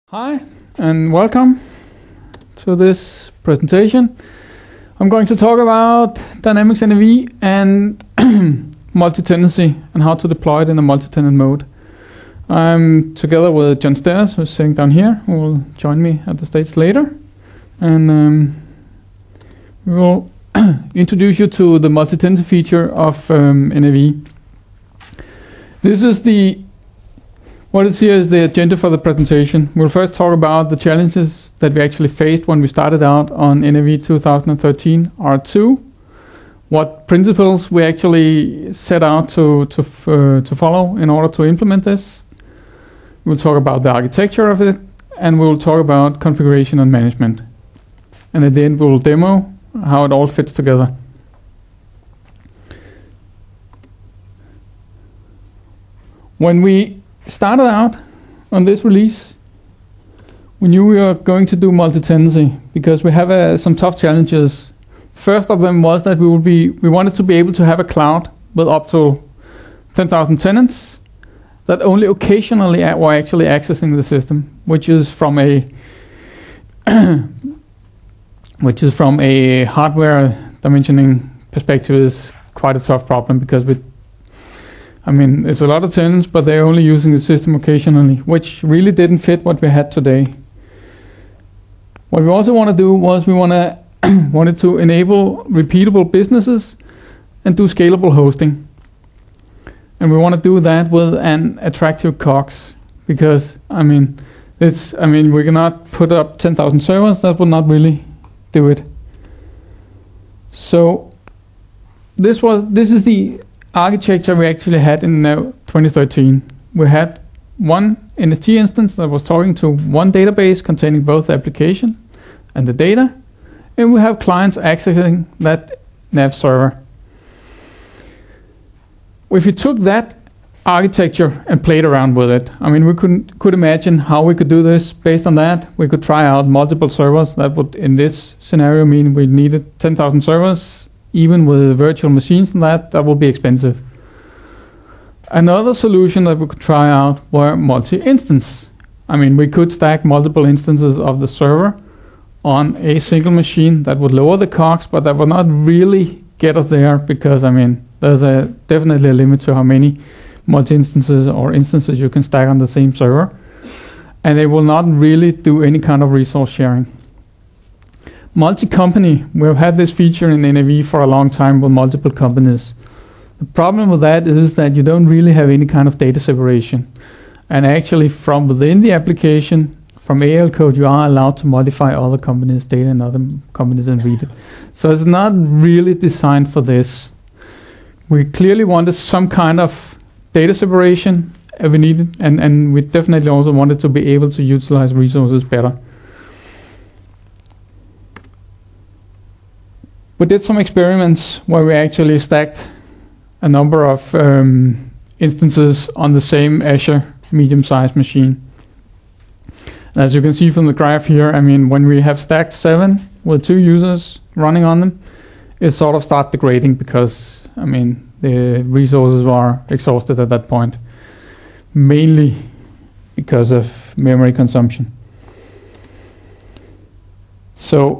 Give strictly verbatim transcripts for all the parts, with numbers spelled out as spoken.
Hi and welcome to this presentation. I'm going to talk about Dynamics N A V and multi-tenancy and how to deploy it in a multi-tenant mode. I'm together with John Stairs, who's sitting down here, who will join me at the stage later. And um, we will introduce you to the multi-tenancy feature of um, N A V. This is the What is here is the agenda for the presentation. We'll first talk about the challenges that we actually faced when we started out on N A V two thousand thirteen R two, what principles we actually set out to to uh, to follow in order to implement this. We'll talk about the architecture of it, and we'll talk about configuration and management. And at the end, we'll demo how it all fits together. When we started out on this release, we knew we were going to do multi-tenancy because we have uh, some tough challenges. First of them was that we would be we wanted to be able to have a cloud with up to ten thousand tenants that only occasionally were actually accessing the system, which is from a which is from a hardware dimensioning perspective is quite a tough problem because we I mean, it's a lot of tenants, but they're only using the system occasionally, which really didn't fit what we had today. What we also want to do was we want to wanted to enable repeatable businesses and do scalable hosting. And we want to do that with an attractive COGS, because I mean, it's I mean we cannot put up ten thousand servers. That would not really do it. So this was this is the architecture we actually had in uh, twenty thirteen. We had one N S T instance that was talking to one database containing both the application and the data, and we have clients accessing that nav server. If you took that architecture and played around with it, I mean, we could could imagine how we could do this. Based on that, we could try out multiple servers. That would, in this scenario, mean we needed ten thousand servers. Even with virtual machines and that, that will be expensive. Another solution that we could try out were multi-instance. I mean, we could stack multiple instances of the server on a single machine. That would lower the COGS, but that would not really get us there because, I mean, there's a definitely a limit to how many multi-instances or instances you can stack on the same server. And they will not really do any kind of resource sharing. Multi-company, we've had this feature in N A V for a long time with multiple companies. The problem with that is that you don't really have any kind of data separation. And actually from within the application, from A L code, you are allowed to modify other companies' data and other companies and read it. So it's not really designed for this. We clearly wanted some kind of data separation if we needed, and, and we definitely also wanted to be able to utilize resources better. We did some experiments where we actually stacked a number of um, instances on the same Azure medium-sized machine. And as you can see from the graph here, I mean, when we have stacked seven with two users running on them, it sort of starts degrading because, I mean, the resources are exhausted at that point, mainly because of memory consumption. So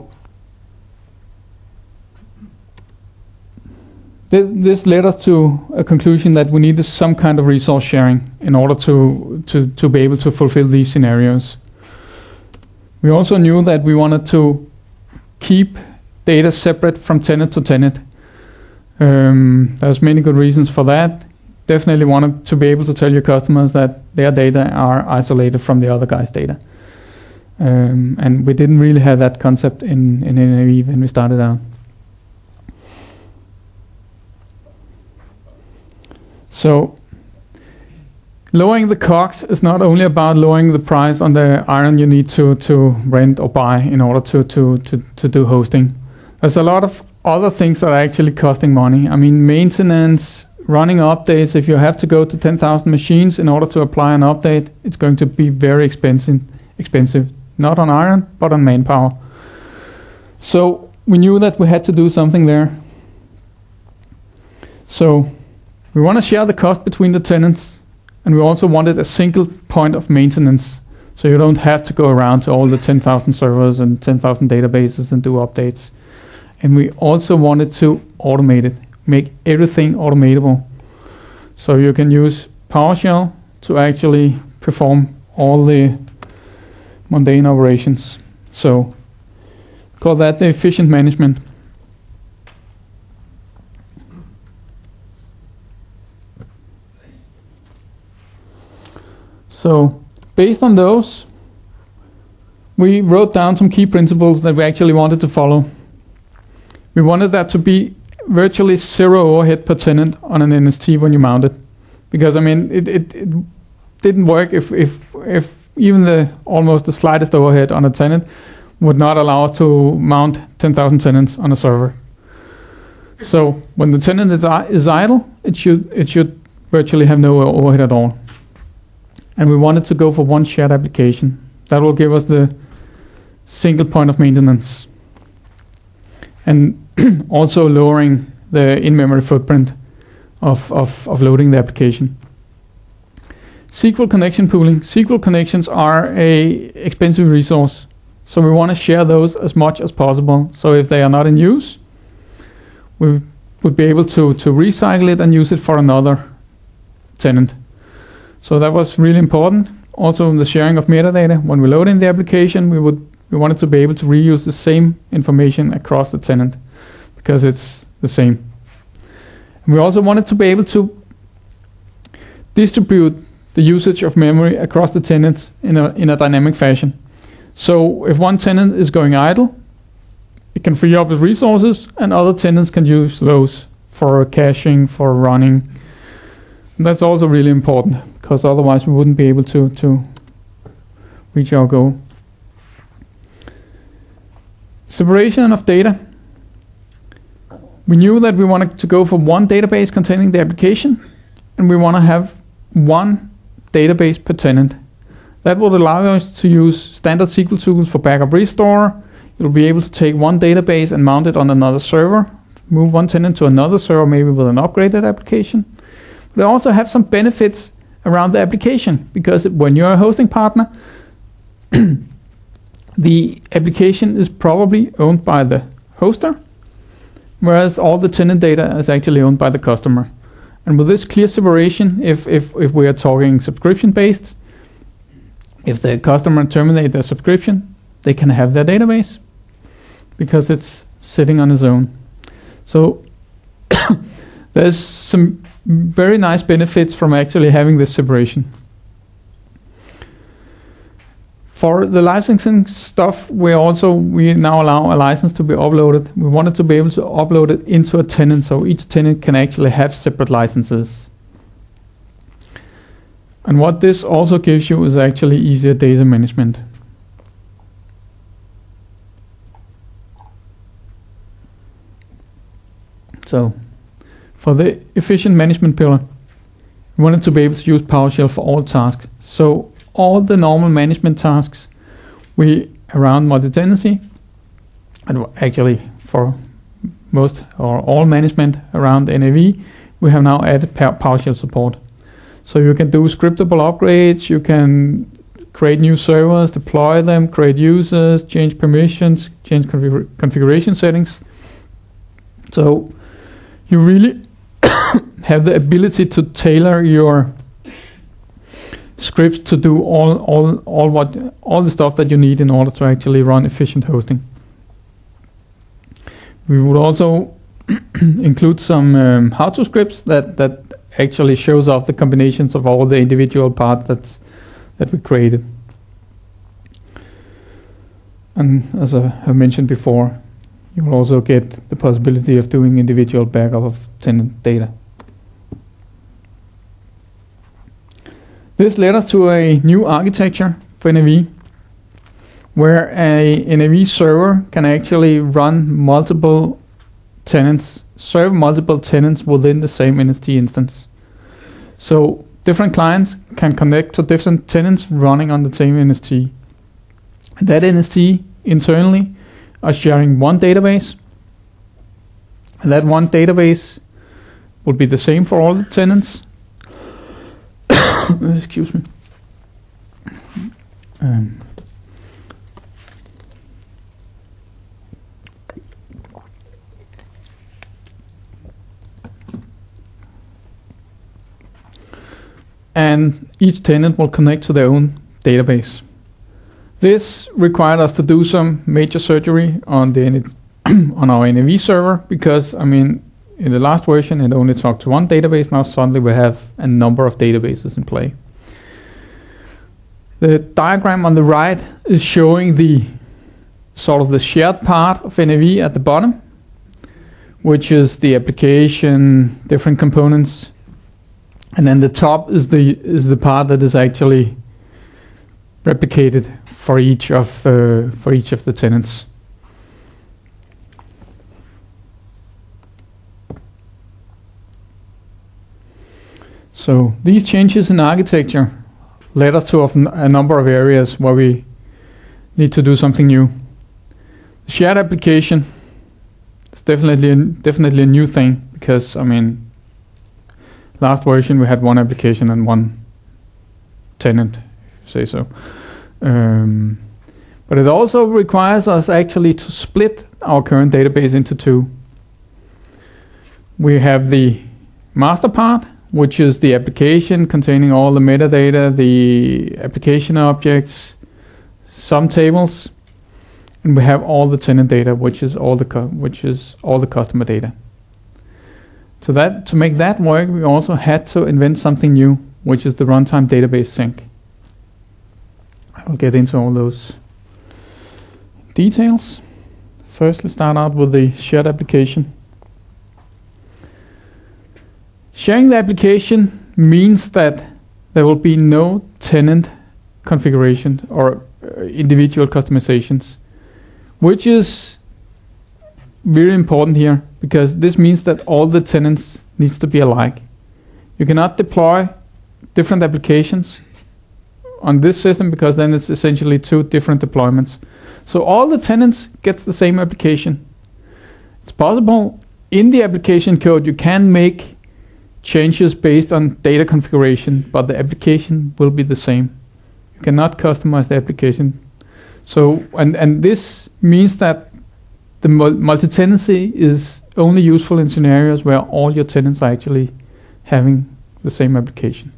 this led us to a conclusion that we needed some kind of resource sharing in order to, to, to be able to fulfill these scenarios. We also knew that we wanted to keep data separate from tenant to tenant. Um, there's many good reasons for that. Definitely wanted to be able to tell your customers that their data are isolated from the other guy's data. Um, and we didn't really have that concept in, in N A V when we started out. So lowering the COGS is not only about lowering the price on the iron you need to, to rent or buy in order to, to, to, to do hosting. There's a lot of other things that are actually costing money. I mean, maintenance, running updates. If you have to go to ten thousand machines in order to apply an update, it's going to be very expensive, expensive. Not on iron, but on manpower. So we knew that we had to do something there. So we want to share the cost between the tenants, and we also wanted a single point of maintenance. So you don't have to go around to all the ten thousand servers and ten thousand databases and do updates. And we also wanted to automate it, make everything automatable. So you can use PowerShell to actually perform all the mundane operations. So call that the efficient management. So based on those, we wrote down some key principles that we actually wanted to follow. We wanted that to be virtually zero overhead per tenant on an N S T when you mount it. Because I mean, it, it, it didn't work if, if, if even the almost the slightest overhead on a tenant would not allow us to mount ten thousand tenants on a server. So when the tenant is, is idle, it should, it should virtually have no overhead at all. And we wanted to go for one shared application. That will give us the single point of maintenance. And also lowering the in-memory footprint of, of, of loading the application. S Q L connection pooling. S Q L connections are a expensive resource. So we want to share those as much as possible. So if they are not in use, we would be able to, to recycle it and use it for another tenant. So that was really important. Also in the sharing of metadata, when we load in the application, we would we wanted to be able to reuse the same information across the tenant because it's the same. And we also wanted to be able to distribute the usage of memory across the tenants in a in a dynamic fashion. So if one tenant is going idle, it can free up its resources, and other tenants can use those for caching, for running. And that's also really important, because otherwise we wouldn't be able to, to reach our goal. Separation of data. We knew that we wanted to go for one database containing the application, and we want to have one database per tenant. That would allow us to use standard S Q L tools for backup restore. You'll be able to take one database and mount it on another server, move one tenant to another server, maybe with an upgraded application. We also have some benefits around the application, because when you're a hosting partner, the application is probably owned by the hoster, whereas all the tenant data is actually owned by the customer. And with this clear separation, if, if, if we are talking subscription-based, if the customer terminates their subscription, they can have their database because it's sitting on its own. So there's some very nice benefits from actually having this separation. For the licensing stuff, we also we now allow a license to be uploaded. We wanted to be able to upload it into a tenant, so each tenant can actually have separate licenses. And what this also gives you is actually easier data management. So, for the efficient management pillar, we wanted to be able to use PowerShell for all tasks. So all the normal management tasks we around multi-tenancy, and actually for most or all management around N A V, we have now added PowerShell support. So you can do scriptable upgrades, you can create new servers, deploy them, create users, change permissions, change config configuration settings. So you really have the ability to tailor your scripts to do all all all what all the stuff that you need in order to actually run efficient hosting. We would also include some um, how-to scripts that that actually shows off the combinations of all the individual parts that's that we created. And as I have mentioned before, you will also get the possibility of doing individual backup of tenant data. This led us to a new architecture for N A V, where a N A V server can actually run multiple tenants, serve multiple tenants within the same N S T instance. So different clients can connect to different tenants running on the same N S T. That N S T internally are sharing one database, and that one database will be the same for all the tenants. Excuse me. Um, and each tenant will connect to their own database. This required us to do some major surgery on the on our N A V server, because I mean in the last version it only talked to one database. Now suddenly we have a number of databases in play. The diagram on the right is showing the sort of the shared part of N A V at the bottom, which is the application, different components, and then the top is the is the part that is actually replicated for each of uh, for each of the tenants. So these changes in architecture led us to a number of areas where we need to do something new. The shared application is definitely a, definitely a new thing, because I mean, last version we had one application and one tenant, if you say so. Um, but it also requires us actually to split our current database into two. We have the master part, which is the application containing all the metadata, the application objects, some tables, and we have all the tenant data, which is all the cu- which is all the customer data. So that to make that work, we also had to invent something new, which is the runtime database sync. I'll get into all those details. First, let's start out with the shared application. Sharing the application means that there will be no tenant configuration or uh, individual customizations, which is very important here, because this means that all the tenants needs to be alike. You cannot deploy different applications on this system, because then it's essentially two different deployments. So all the tenants gets the same application. It's possible in the application code you can make changes based on data configuration, but the application will be the same. You cannot customize the application. So and and this means that the mul- multi-tenancy is only useful in scenarios where all your tenants are actually having the same application.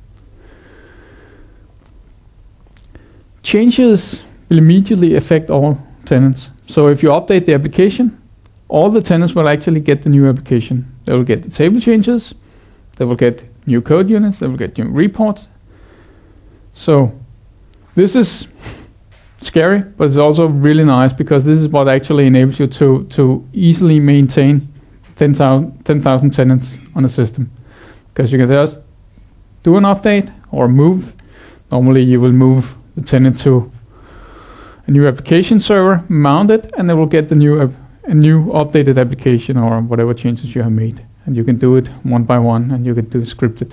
Changes will immediately affect all tenants. So if you update the application, all the tenants will actually get the new application. They will get the table changes, they will get new code units, they will get new reports. So this is scary, but it's also really nice, because this is what actually enables you to, to easily maintain ten thousand tenants on a system. Because you can just do an update or move. Normally you will move the tenant to a new application server, mount it, and it will get the new ap- a new updated application or whatever changes you have made. And you can do it one by one, and you can do scripted.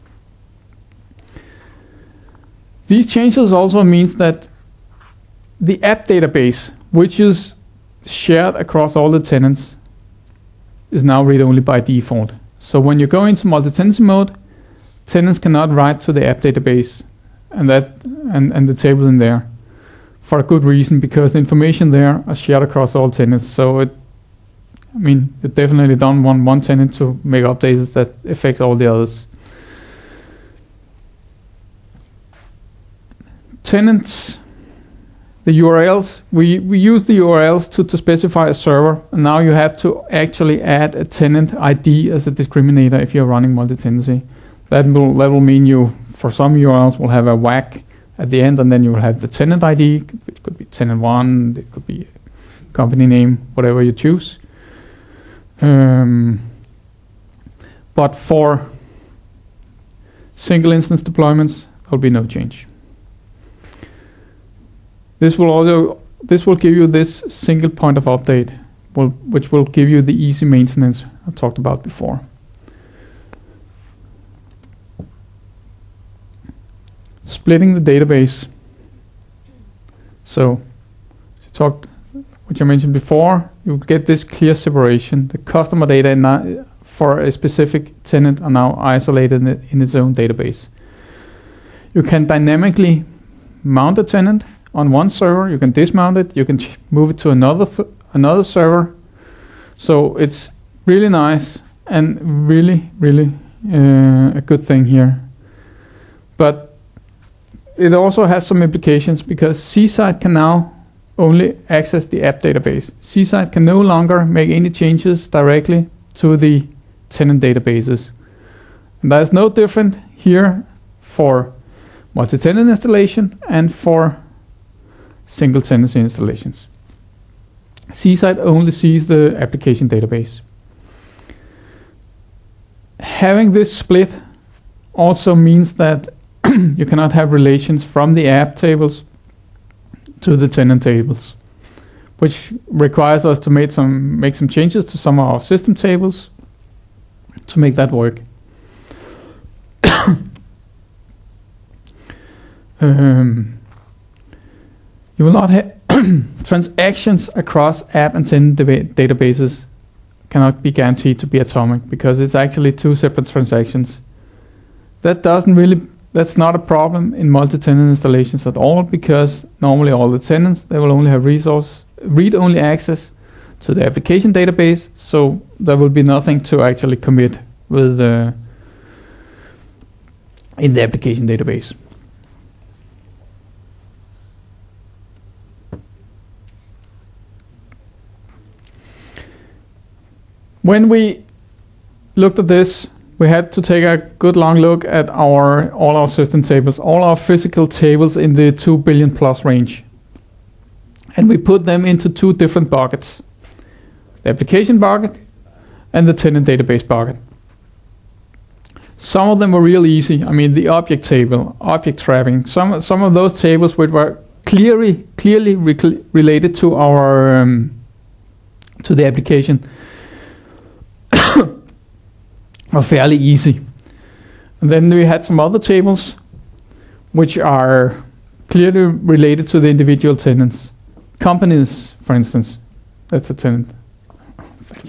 These changes also means that the app database, which is shared across all the tenants, is now read-only by default. So when you go into multi-tenancy mode, tenants cannot write to the app database and that and, and the tables in there, for a good reason, because the information there are shared across all tenants. So it, I mean, you definitely don't want one tenant to make updates that affect all the others. Tenants, the U R Ls, we, we use the U R Ls to, to specify a server, and now you have to actually add a tenant I D as a discriminator if you're running multi-tenancy. That will, that will mean you, for some U R Ls, will have a W A C at the end, and then you will have the tenant I D, which could be tenant one, it could be company name, whatever you choose. Um, but for single instance deployments, there will be no change. This will also this will give you this single point of update, will, which will give you the easy maintenance I talked about before. Splitting the database. So, talked, which I mentioned before, you get this clear separation. The customer data in, for a specific tenant are now isolated in, it, in its own database. You can dynamically mount a tenant on one server, you can dismount it, you can ch move it to another th another server. So it's really nice and really, really uh, a good thing here. But it also has some implications because C-Site can now only access the app database. C-Site can no longer make any changes directly to the tenant databases. And that is no different here for multi-tenant installation and for single tenancy installations. C-Site only sees the application database. Having this split also means that you cannot have relations from the app tables to the tenant tables, which requires us to make some make some changes to some of our system tables to make that work. um, you will not have transactions across app and tenant databases cannot be guaranteed to be atomic because it's actually two separate transactions. That doesn't really That's not a problem in multi-tenant installations at all, because normally all the tenants, they will only have resource read-only access to the application database, so there will be nothing to actually commit with uh, in the application database. When we looked at this, we had to take a good long look at our all our system tables, all our physical tables in the two billion plus range. And we put them into two different buckets. The application bucket and the tenant database bucket. Some of them were real easy. I mean, the object table, object trapping, some some of those tables which were clearly clearly re related to our um, to the application are fairly easy. And then we had some other tables which are clearly related to the individual tenants. Companies, for instance, that's a tenant. Thank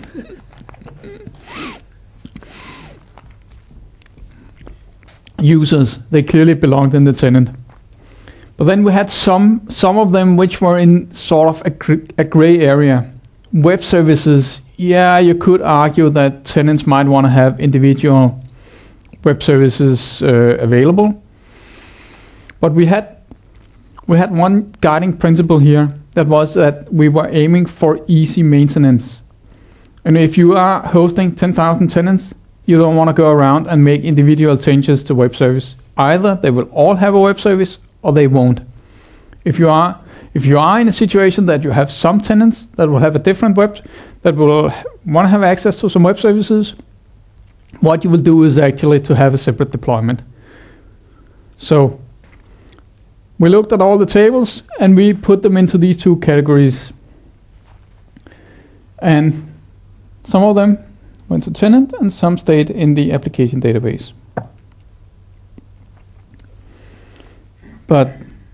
you. Users, they clearly belonged in the tenant. But then we had some some of them which were in sort of a, gr a gray area. Web services, yeah, you could argue that tenants might want to have individual web services uh, available. But we had we had one guiding principle here, that was that we were aiming for easy maintenance. And if you are hosting ten thousand tenants, you don't want to go around and make individual changes to web service. Either they will all have a web service or they won't. If you are if you are in a situation that you have some tenants that will have a different web, that will want to have access to some web services, what you will do is actually to have a separate deployment. So we looked at all the tables and we put them into these two categories. And some of them went to tenant and some stayed in the application database. But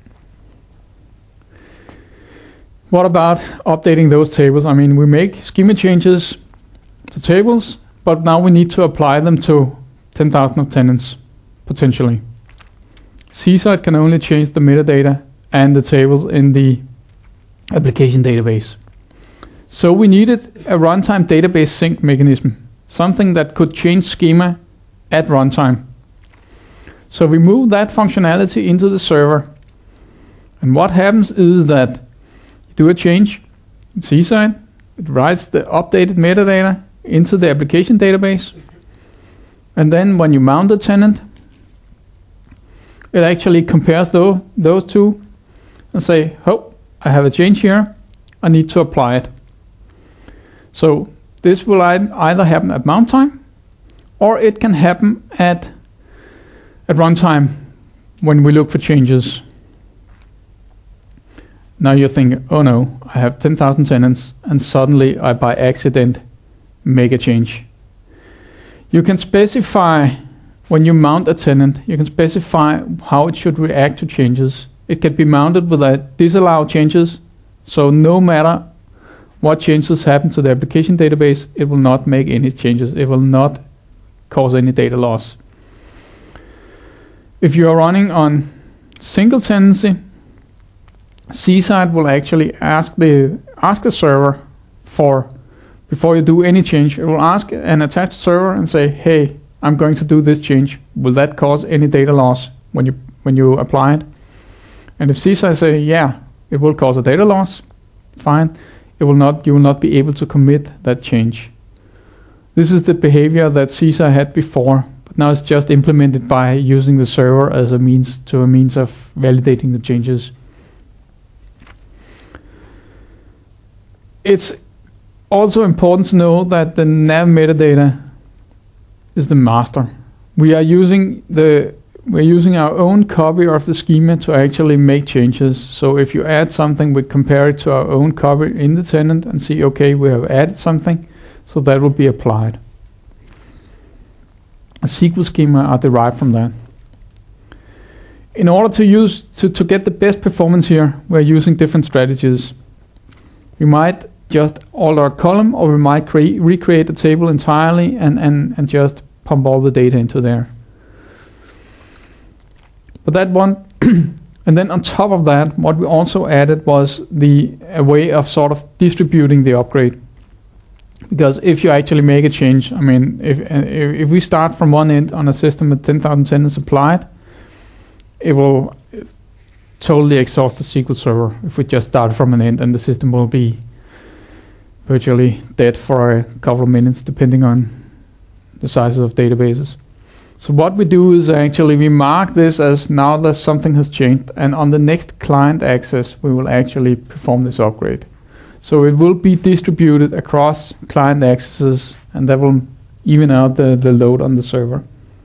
what about updating those tables? I mean, we make schema changes to tables, but now we need to apply them to ten thousand tenants, potentially. C-Site can only change the metadata and the tables in the application database. So we needed a runtime database sync mechanism, something that could change schema at runtime. So we move that functionality into the server. And what happens is that do a change in C-Site, it writes the updated metadata into the application database, and then when you mount the tenant, it actually compares those, those two and say, oh, I have a change here, I need to apply it. So this will either happen at mount time, or it can happen at, at runtime when we look for changes. Now you're thinking, oh no, I have ten thousand tenants and suddenly I by accident make a change. You can specify, when you mount a tenant, you can specify how it should react to changes. It can be mounted with a disallow changes, so no matter what changes happen to the application database, it will not make any changes. It will not cause any data loss. If you are running on single tenancy, C-side will actually ask the ask the server for, before you do any change, it will ask an attached server and say, hey, I'm going to do this change. Will that cause any data loss when you when you apply it? And if C-side say, yeah, it will cause a data loss, fine. It will not. You will not be able to commit that change. This is the behavior that C-side had before, but now it's just implemented by using the server as a means to a means of validating the changes. It's also important to know that the nav metadata is the master. We are using the we're using our own copy of the schema to actually make changes. So if you add something, we compare it to our own copy in the tenant and see, okay, we have added something, so that will be applied. A S Q L schema are derived from that. In order to use to, to get the best performance here, we're using different strategies. We might just alter a column, or we might cre- recreate a table entirely and, and, and just pump all the data into there. But that one, and then on top of that, what we also added was the a way of sort of distributing the upgrade. Because if you actually make a change, I mean, if uh, if we start from one end on a system with ten thousand tenants applied, it will totally exhaust the S Q L Server if we just start from an end, and the system will be virtually dead for a couple of minutes, depending on the sizes of databases. So what we do is actually we mark this as now that something has changed, and on the next client access, we will actually perform this upgrade. So it will be distributed across client accesses, and that will even out the, the load on the server.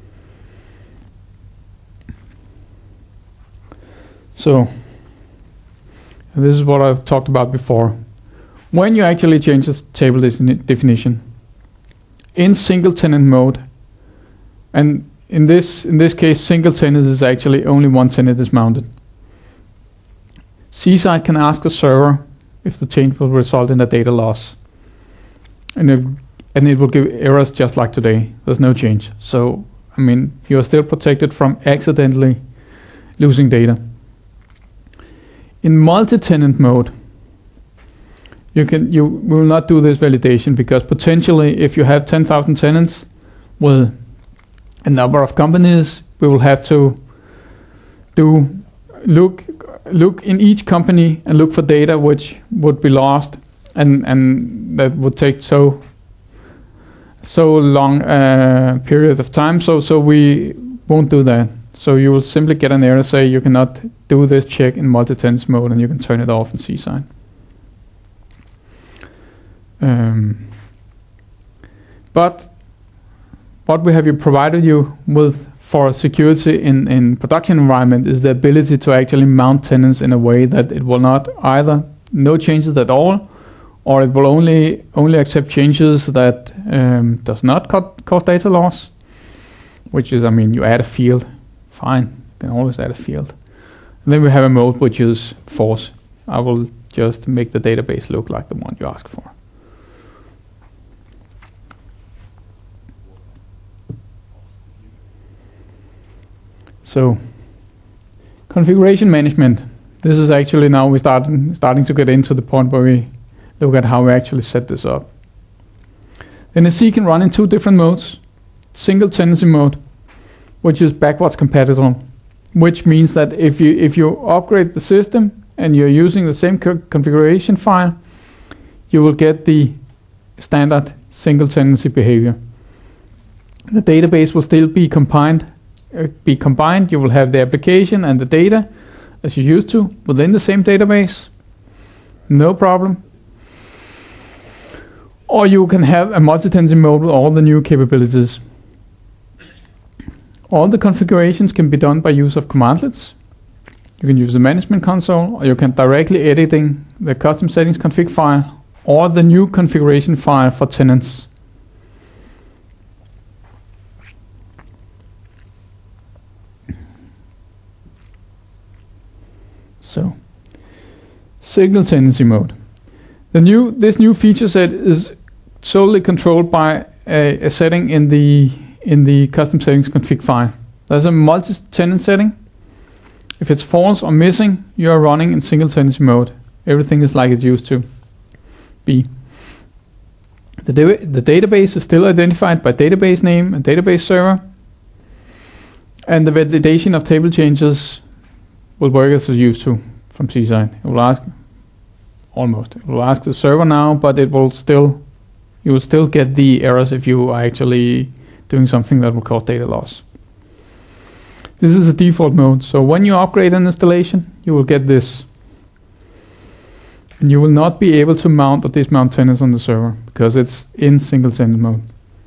So this is what I've talked about before. When you actually change this table definition in single tenant mode, and in this in this case, single tenant is actually only one tenant is mounted. C-side can ask the server if the change will result in a data loss, and it, and it will give errors just like today. There's no change. So I mean, you are still protected from accidentally losing data. In multi-tenant mode, you can you will not do this validation, because potentially if you have ten thousand tenants with a number of companies, we will have to do look look in each company and look for data which would be lost, and and that would take so so long uh, period of time. So so we won't do that. So you will simply get an error say you cannot do this check in multi-tenant mode, and you can turn it off in C-side. Um, but what we have you provided you with for security in, in production environment is the ability to actually mount tenants in a way that it will not either no changes at all, or it will only only accept changes that um, does not cut, cause data loss, which is, I mean, you add a field, fine, you can always add a field. And then we have a mode which is force. I will just make the database look like the one you ask for. So, configuration management. This is actually now we start starting to get into the point where we look at how we actually set this up. N S C can run in two different modes. Single tenancy mode, which is backwards compatible, which means that if you if you upgrade the system and you're using the same co configuration file, you will get the standard single tenancy behavior. The database will still be combined. Uh, be combined. You will have the application and the data as you used to within the same database. No problem. Or you can have a multi-tenancy mode with all the new capabilities. All the configurations can be done by use of commandlets. You can use the management console, or you can directly editing the custom settings config file or the new configuration file for tenants. So, single tenancy mode. The new this new feature set is solely controlled by a, a setting in the in the custom settings config file. There's a multi-tenant setting, If it's false or missing, you are running in single tenancy mode. Everything is like it used to be. The, da the database is still identified by database name and database server. And the validation of table changes will work as it used to from Seaside. It will ask, almost, it will ask the server now, but it will still, you will still get the errors if you are actually doing something that will cause data loss. This is the default mode, so when you upgrade an installation, you will get this. And you will not be able to mount or dismount tenants on the server, because it's in single tenant mode.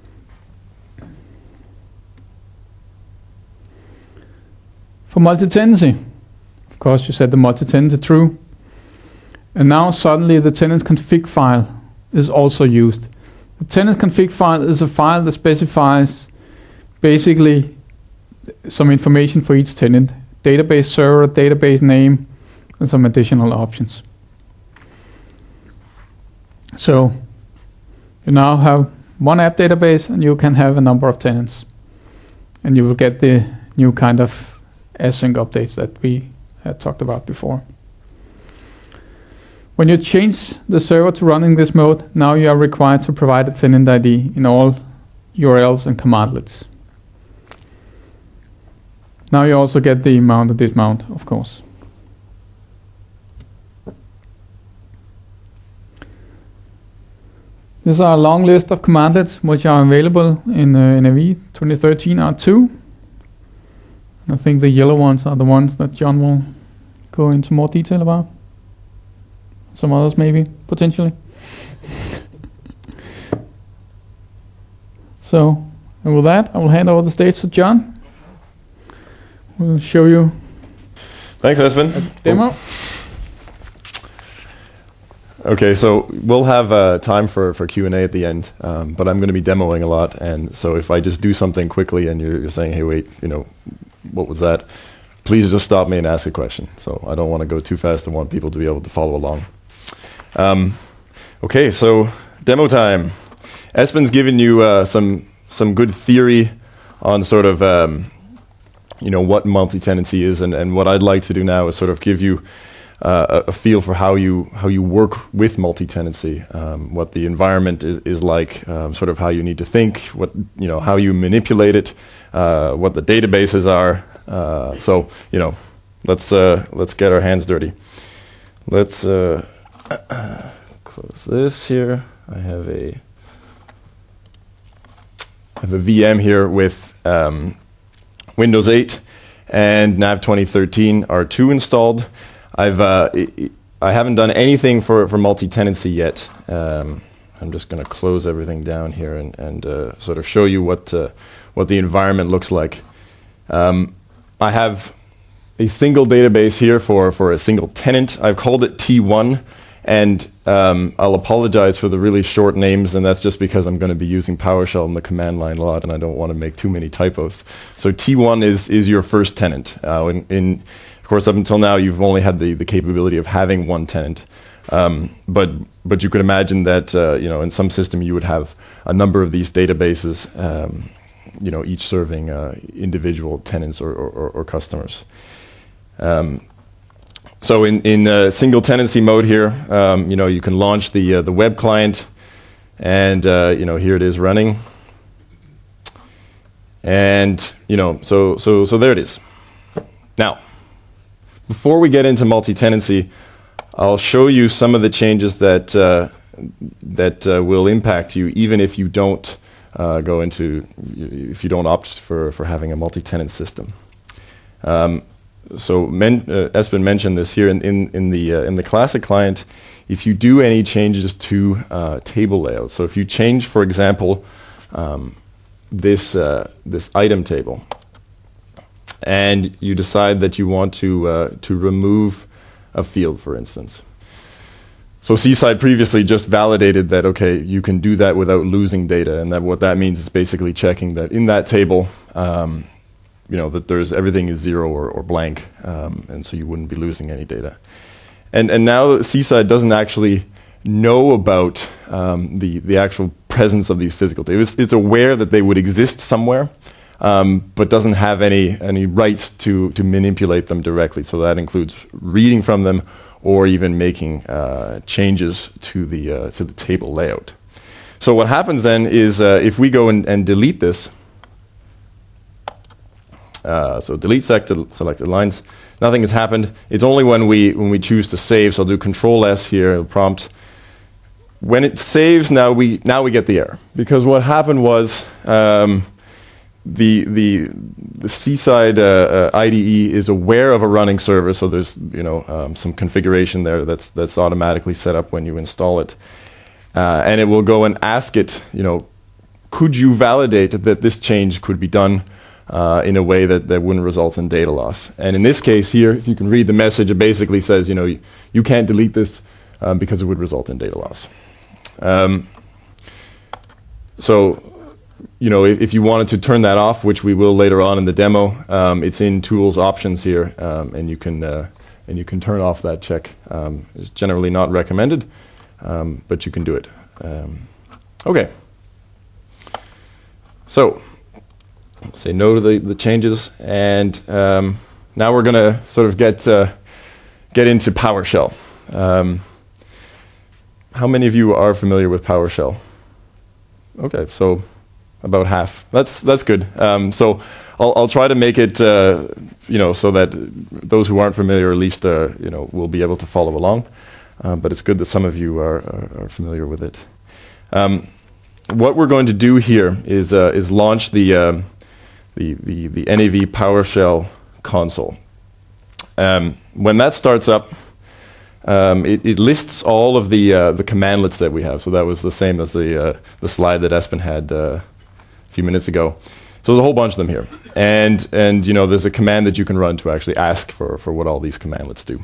For multi-tenancy, of course you set the multi-tenancy true, and now suddenly the tenant config file is also used. The tenant config file is a file that specifies basically some information for each tenant, database server, database name, and some additional options. So you now have one app database and you can have a number of tenants, and you will get the new kind of async updates that we had talked about before. When you change the server to running this mode, now you are required to provide a tenant I D in all U R Ls and commandlets. Now you also get the mount and dismount, of course. These are a long list of commandlets which are available in uh, N A V twenty thirteen R two. I think the yellow ones are the ones that John will go into more detail about. Some others maybe, potentially. So, and with that, I will hand over the stage to John. We'll show you Thanks, Espen. a demo. Okay, so we'll have uh, time for, for Q and A at the end, um, but I'm going to be demoing a lot, and so if I just do something quickly and you're, you're saying, hey, wait, you know, what was that? Please just stop me and ask a question. So I don't want to go too fast. I want people to be able to follow along. Um, okay, so demo time. Espen's given you uh, some some good theory on sort of um, you know what multi-tenancy is, and, and what I'd like to do now is sort of give you uh, a, a feel for how you how you work with multi-tenancy, um, what the environment is, is like, um, sort of how you need to think, what you know how you manipulate it, uh, what the databases are. Uh, so you know, let's uh, let's get our hands dirty. Let's uh, close this here. I have a I have a V M here with um, Windows eight and Nav twenty thirteen R two installed. I've uh, I, I haven't done anything for for multi-tenancy yet. Um, I'm just going to close everything down here and and uh, sort of show you what uh, what the environment looks like. Um, I have a single database here for for a single tenant. I've called it T one. And um, I'll apologize for the really short names, and that's just because I'm going to be using PowerShell in the command line a lot, and I don't want to make too many typos. So T one is is your first tenant. Uh, in, in, of course, up until now, you've only had the, the capability of having one tenant. Um, but but you could imagine that uh, you know in some system you would have a number of these databases, um, you know, each serving uh, individual tenants or, or, or customers. Um, So in, in uh, single tenancy mode here, um, you know, you can launch the uh, the web client, and uh, you know here it is running, and you know so so so there it is. Now, before we get into multi-tenancy, I'll show you some of the changes that uh, that uh, will impact you, even if you don't uh, go into if you don't opt for for having a multi-tenant system. Um, So men, uh, Espen mentioned this here in in, in the uh, in the classic client. If you do any changes to uh, table layout, so if you change, for example, um, this uh, this item table, and you decide that you want to uh, to remove a field, for instance. So Seaside previously just validated that okay, you can do that without losing data, and that what that means is basically checking that in that table. Um, you know, that there's everything is zero or, or blank, um, and so you wouldn't be losing any data. And and now Seaside doesn't actually know about um, the, the actual presence of these physical data. It's, it's aware that they would exist somewhere, um, but doesn't have any any rights to to manipulate them directly. So that includes reading from them or even making uh, changes to the uh, to the table layout. So what happens then is uh, if we go and, and delete this, uh, so delete selected, selected lines, nothing has happened. It's only when we when we choose to save. So I'll do Control S here, it'll prompt. When it saves, now we now we get the error, because what happened was um, the the the Seaside uh, uh, I D E is aware of a running server, so there's you know um, some configuration there that's that's automatically set up when you install it, uh, and it will go and ask it, you know, could you validate that this change could be done uh, in a way that that wouldn't result in data loss? And in this case here, if you can read the message, it basically says, you know, you, you can't delete this um, because it would result in data loss. Um, so, you know, if, if you wanted to turn that off, which we will later on in the demo, um, it's in Tools Options here, um, and you can uh, and you can turn off that check. Um, it's generally not recommended, um, but you can do it. Um, okay. So, say no to the, the changes, and um, now we're going to sort of get uh, get into PowerShell. Um, How many of you are familiar with PowerShell? Okay, so about half. That's that's good. Um, so I'll, I'll try to make it, uh, you know, so that those who aren't familiar at least, uh, you know, will be able to follow along. Um, but it's good that some of you are, are, are familiar with it. Um, what we're going to do here is uh, is launch the, um, the the the N A V PowerShell console. Um, when that starts up, Um, it, it lists all of the uh, the commandlets that we have. So that was the same as the uh, the slide that Espen had uh, a few minutes ago. So there's a whole bunch of them here, and and you know there's a command that you can run to actually ask for for what all these commandlets do.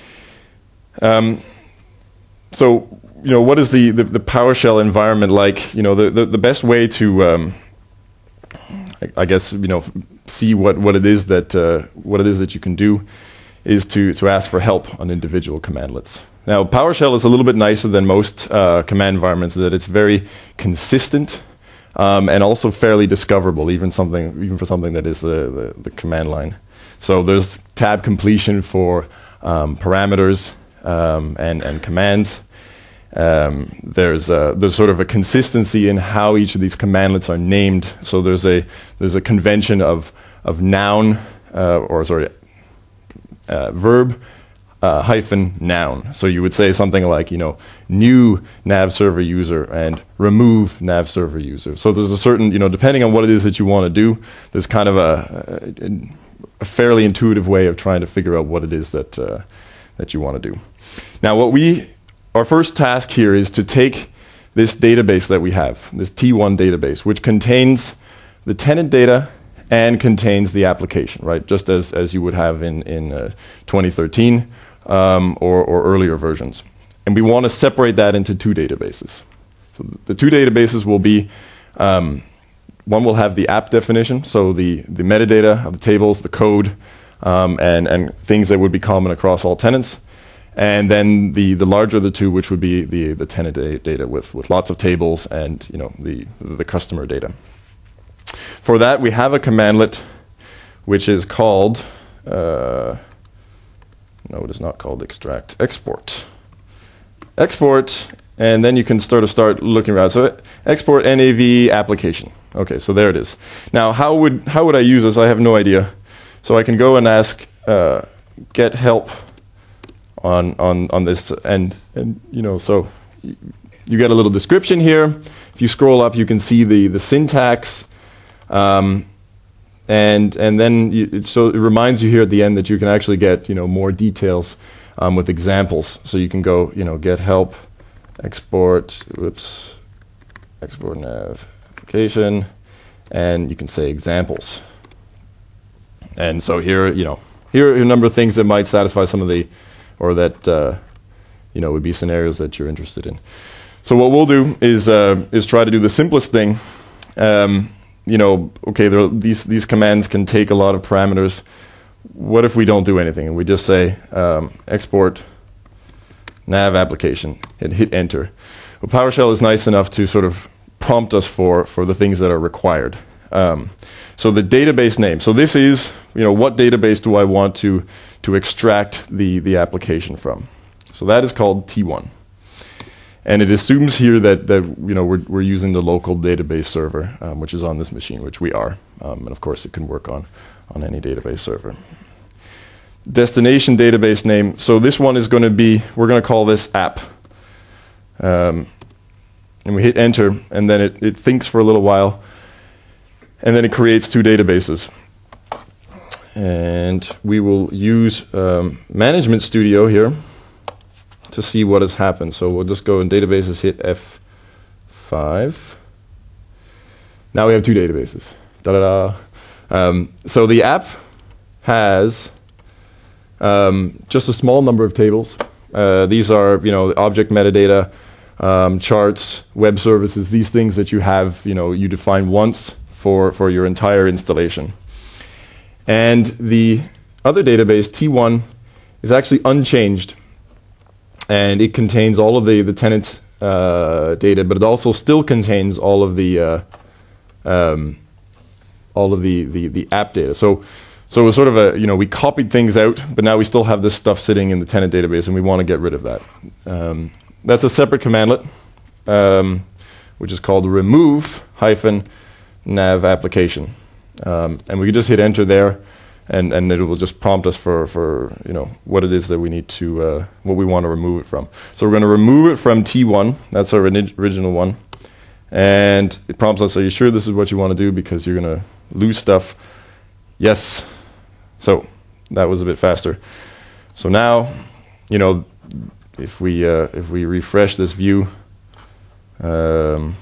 Um, so you know what is the, the the PowerShell environment like? You know the the, the best way to um, I, I guess you know f- see what what it is that uh, what it is that you can do is to, to ask for help on individual commandlets. Now, PowerShell is a little bit nicer than most uh, command environments, that it's very consistent um, and also fairly discoverable, even something even for something that is the, the, the command line. So there's tab completion for um, parameters um, and, and commands. Um, there's a, there's sort of a consistency in how each of these commandlets are named. So there's a there's a convention of of noun uh, or sorry. Uh, verb uh, hyphen noun. So you would say something like, you know, new nav server user and remove nav server user. So there's a certain, you know, depending on what it is that you want to do, there's kind of a, a, a fairly intuitive way of trying to figure out what it is that uh, that you want to do. Now, what we, our first task here is to take this database that we have, this T one database, which contains the tenant data and contains the application, right? Just as, as you would have in, in uh, twenty thirteen um, or, or earlier versions. And we want to separate that into two databases. So th- the two databases will be, um, one will have the app definition, so the, the metadata of the tables, the code, um, and, and things that would be common across all tenants. And then the, the larger of the two, which would be the, the tenant da- data with, with lots of tables and you know the, the customer data. For that, we have a commandlet which is called, uh, no, it is not called extract, export. Export, and then you can sort of start looking around. So export N A V application. Okay, so there it is. Now, how would how would I use this? I have no idea. So I can go and ask uh, get help on on on this, and and you know, so y- you get a little description here. If you scroll up, you can see the the syntax. Um, and and then you, it, so it reminds you here at the end that you can actually get you know more details um, with examples. So you can go you know get help, export, whoops, export nav application, and you can say examples. And so here you know here are a number of things that might satisfy some of the, or that uh, you know would be scenarios that you're interested in. So what we'll do is uh, is try to do the simplest thing. Um, You know, okay, there are these these commands can take a lot of parameters. What if we don't do anything and we just say um, export nav application and hit enter? Well, PowerShell is nice enough to sort of prompt us for for the things that are required. Um, so the database name. So this is, you know, what database do I want to to extract the the application from? So that is called T one, and it assumes here that that you know we're we're using the local database server, um, which is on this machine, which we are, um, and of course it can work on on any database server. Destination database name. So this one is going to be, we're going to call this app. Um, and we hit enter, and then it, it thinks for a little while, and then it creates two databases. And we will use um, Management Studio here to see what has happened. So we'll just go in databases, hit F five. Now we have two databases. Da-da-da. Um, so the app has Um, just a small number of tables. Uh, these are, you know, object metadata, um, charts, web services, these things that you have, you know, you define once for, for your entire installation. And the other database, T one, is actually unchanged. And it contains all of the, the tenant uh, data, but it also still contains all of the, uh, um, all of the, the, the app data. So So it was sort of a, you know, we copied things out, but now we still have this stuff sitting in the tenant database, and we want to get rid of that. Um, that's a separate commandlet, um, which is called remove hyphen nav application. Um, and we can just hit enter there, and, and it will just prompt us for, for, you know, what it is that we need to, uh, what we want to remove it from. So we're going to remove it from T one. That's our original one. And it prompts us, are you sure this is what you want to do? Because you're going to lose stuff. Yes. So that was a bit faster. So now, you know, if we uh, if we refresh this view, um,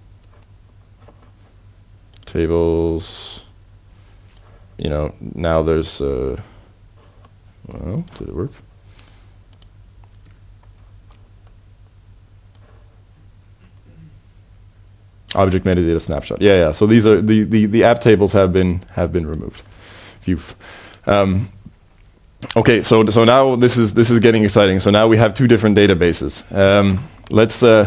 tables, you know, now there's. Uh, well, did it work? Object metadata snapshot. Yeah, yeah. So these are the, the, the app tables have been have been removed. Phew. Um, okay, so so now this is this is getting exciting. So now we have two different databases. Um, let's uh,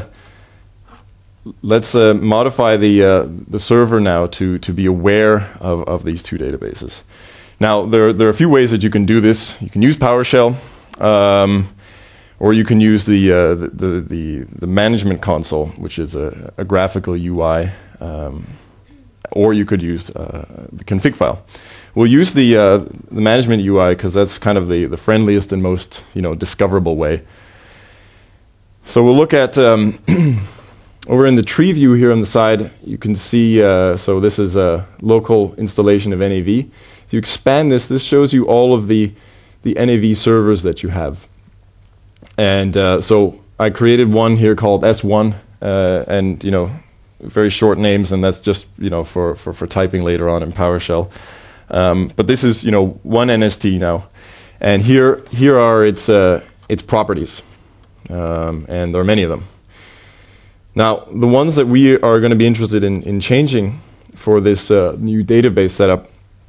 let's uh, modify the uh, the server now to to be aware of, of these two databases. Now there there are a few ways that you can do this. You can use PowerShell. Um, Or you can use the, uh, the, the, the, the management console, which is a, a graphical U I, um, or you could use uh, the config file. We'll use the, uh, the management U I because that's kind of the, the friendliest and most, you know, discoverable way. So we'll look at, um, over in the tree view here on the side, you can see, uh, so this is a local installation of N A V. If you expand this, this shows you all of the, the N A V servers that you have. And uh, so I created one here called S one, uh, and you know, very short names, and that's just you know for for, for typing later on in PowerShell. Um, but this is you know one N S T now, and here here are its uh, its properties, um, and there are many of them. Now the ones that we are going to be interested in in changing for this uh, new database setup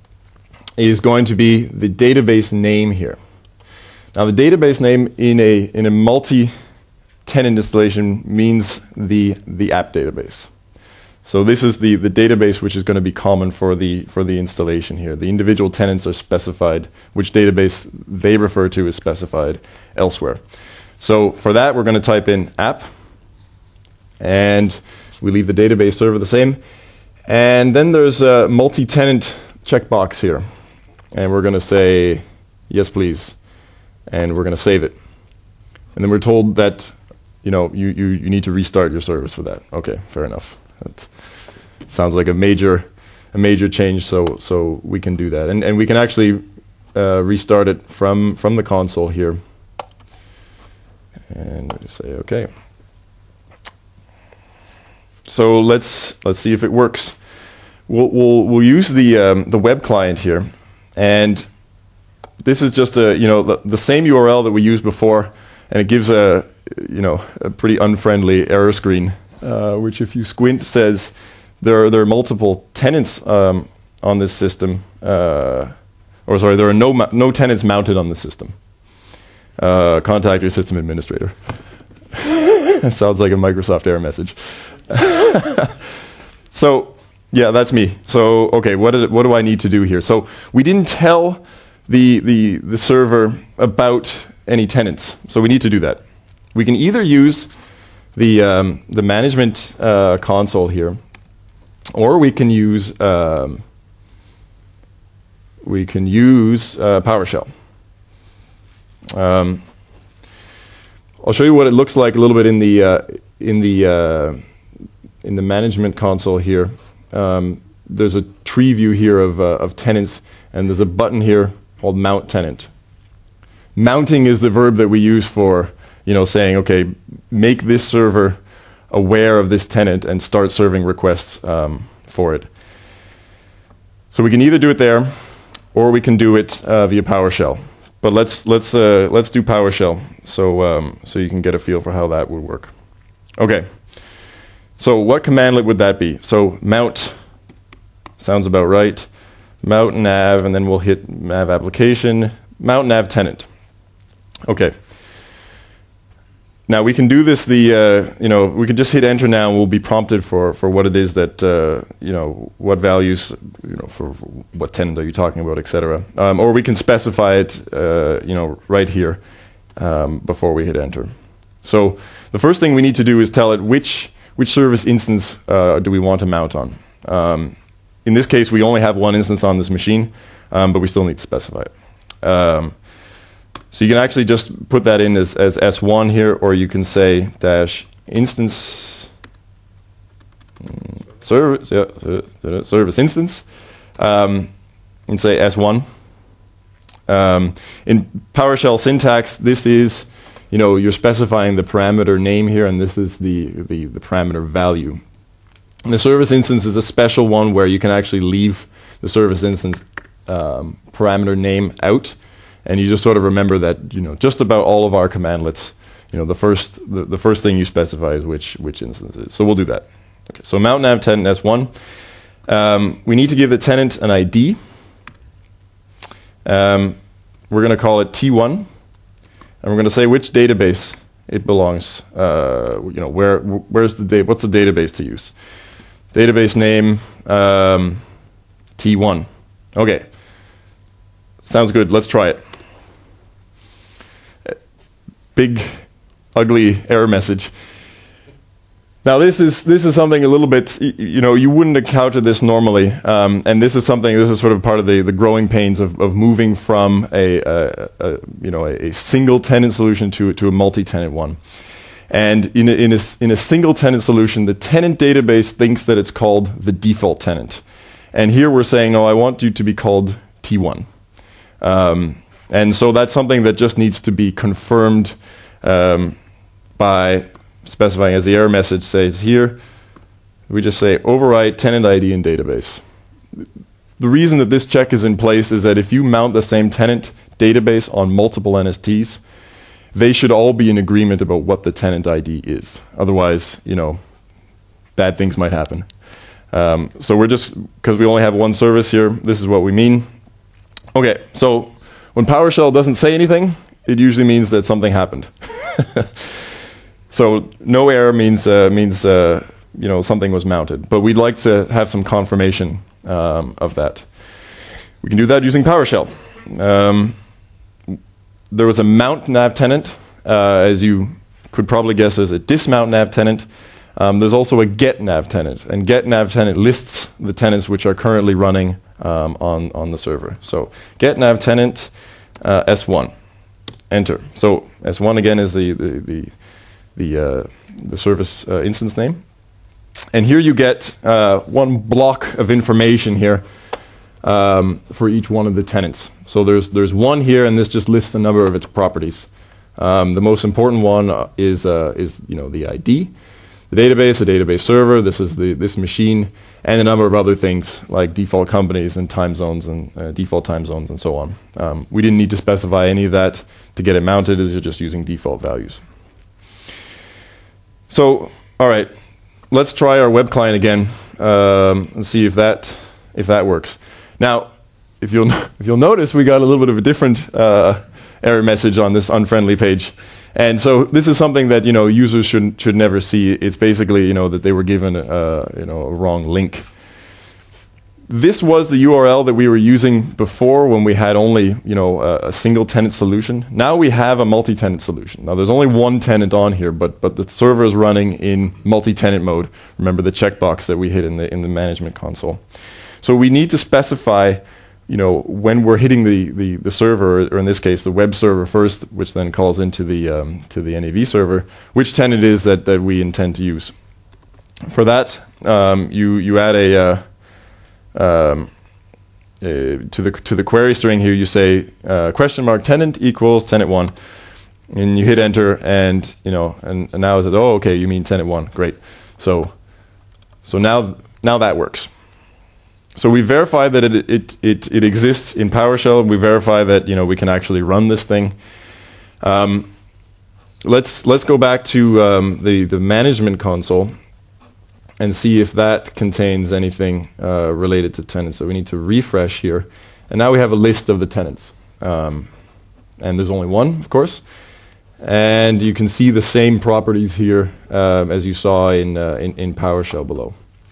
is going to be the database name here. Now the database name in a in a multi-tenant installation means the the app database. So this is the the database which is going to be common for the for the installation here. The individual tenants are specified, which database they refer to is specified elsewhere. So for that we're going to type in app, and we leave the database server the same. And then there's a multi-tenant checkbox here, and we're going to say yes please. And we're going to save it. And then we're told that, you know, you, you, you need to restart your service for that. Okay, fair enough. That sounds like a major a major change, so so we can do that. And and we can actually uh, restart it from from the console here. And we say okay. So let's let's see if it works. We'll we'll we'll use the um, the web client here, and this is just a you know the, the same U R L that we used before, and it gives a you know a pretty unfriendly error screen, uh, which if you squint says there are there are multiple tenants um, on this system, uh, or sorry, there are no no tenants mounted on the system. Uh, contact your system administrator. That sounds like a Microsoft error message. So Yeah, that's me. So, okay, what did, what do I need to do here? So we didn't tell the, the, the server about any tenants, so we need to do that. We can either use the, um, the management uh, console here, or we can use um, we can use uh, PowerShell. Um, I'll show you what it looks like a little bit in the uh, in the uh, in the management console here. Um, there's a tree view here of uh, of tenants, and there's a button here called Mount Tenant. Mounting is the verb that we use for, you know, saying, okay, make this server aware of this tenant and start serving requests um, for it. So we can either do it there, or we can do it uh, via PowerShell. But let's let's uh, let's do PowerShell, so um, so you can get a feel for how that would work. Okay. So what commandlet would that be? So mount sounds about right. Mount nav, and then we'll hit nav application. Mount nav tenant. Okay. Now we can do this. The uh, you know we can just hit enter now, and we'll be prompted for for what it is that uh, you know what values you know for, for what tenant are you talking about, et cetera. Um, or we can specify it uh, you know right here um, before we hit enter. So the first thing we need to do is tell it which which service instance uh, do we want to mount on. Um, in this case, we only have one instance on this machine, um, but we still need to specify it. Um, So you can actually just put that in as, as S one here, or you can say dash instance mm, service yeah, service instance um, and say S one. Um, in PowerShell syntax, this is you know you're specifying the parameter name here, and this is the the, the parameter value. And the service instance is a special one where you can actually leave the service instance um, parameter name out. And you just sort of remember that, you know, just about all of our commandlets, you know, the first the, the first thing you specify is which which instance it is. So we'll do that. Okay. So mount nav tenant S one. Um, we need to give the tenant an I D. Um, we're going to call it T one, and we're going to say which database it belongs. Uh, you know, where where's the da- what's the database to use? Database name um, T one. Okay. Sounds good. Let's try it. Big, ugly error message. Now this is this is something a little bit, you know, you wouldn't encounter this normally, um, and this is something. This is sort of part of the, the growing pains of, of moving from a, a, a you know a, a single tenant solution to to a multi-tenant one. And in a, in a in a single tenant solution, the tenant database thinks that it's called the default tenant, and here we're saying, no, I want you to be called T one. Um, and so that's something that just needs to be confirmed um, by specifying, as the error message says here, we just say override tenant I D in database. The reason that this check is in place is that if you mount the same tenant database on multiple N S Ts, they should all be in agreement about what the tenant I D is. Otherwise, you know, bad things might happen. Um, so we're just, because we only have one service here, this is what we mean. Okay, so when PowerShell doesn't say anything, it usually means that something happened. So no error means uh, means uh, you know something was mounted, but we'd like to have some confirmation um, of that. We can do that using PowerShell. Um, there was a mount nav tenant, uh, as you could probably guess. There's a dismount nav tenant. Um, there's also a get nav tenant, and get nav tenant lists the tenants which are currently running um, on on the server. So get nav tenant uh, S one, enter. So S one again is the the the the, uh, the service uh, instance name, and here you get uh, one block of information here um, for each one of the tenants. So there's there's one here, and this just lists a number of its properties. Um, the most important one uh, is uh, is you know the I D. The database, the database server, this is the this machine, and a number of other things like default companies and time zones and uh, default time zones and so on. Um, we didn't need to specify any of that to get it mounted, as you're just using default values. So, all right, let's try our web client again um, and see if that if that works. Now, if you'll if you'll notice, we got a little bit of a different uh, error message on this unfriendly page. And so this is something that you know users should should never see. It's basically you know that they were given a, you know a wrong link. this was the U R L that we were using before when we had only, you know, a, a single tenant solution. Now we have a multi-tenant solution. Now there's only one tenant on here, but but the server is running in multi-tenant mode. Remember the checkbox that we hit in the in the management console. So we need to specify, you know, when we're hitting the the, the server, or in this case the web server first, which then calls into the um, to the N A V server, which tenant it is that that we intend to use. For that, um, you you add a uh, um, uh, to the to the query string here. You say uh, question mark tenant equals tenant one, and you hit enter, and you know, and, and now it says, oh, okay, you mean tenant one, great. So so now now that works. So we verify that it it it, it exists in PowerShell, and we verify that, you know, we can actually run this thing. Um, let's let's go back to um, the the management console and see if that contains anything uh, related to tenants. So we need to refresh here. And now we have a list of the tenants. Um, and there's only one, of course. And you can see the same properties here uh, as you saw in, uh, in, in PowerShell below.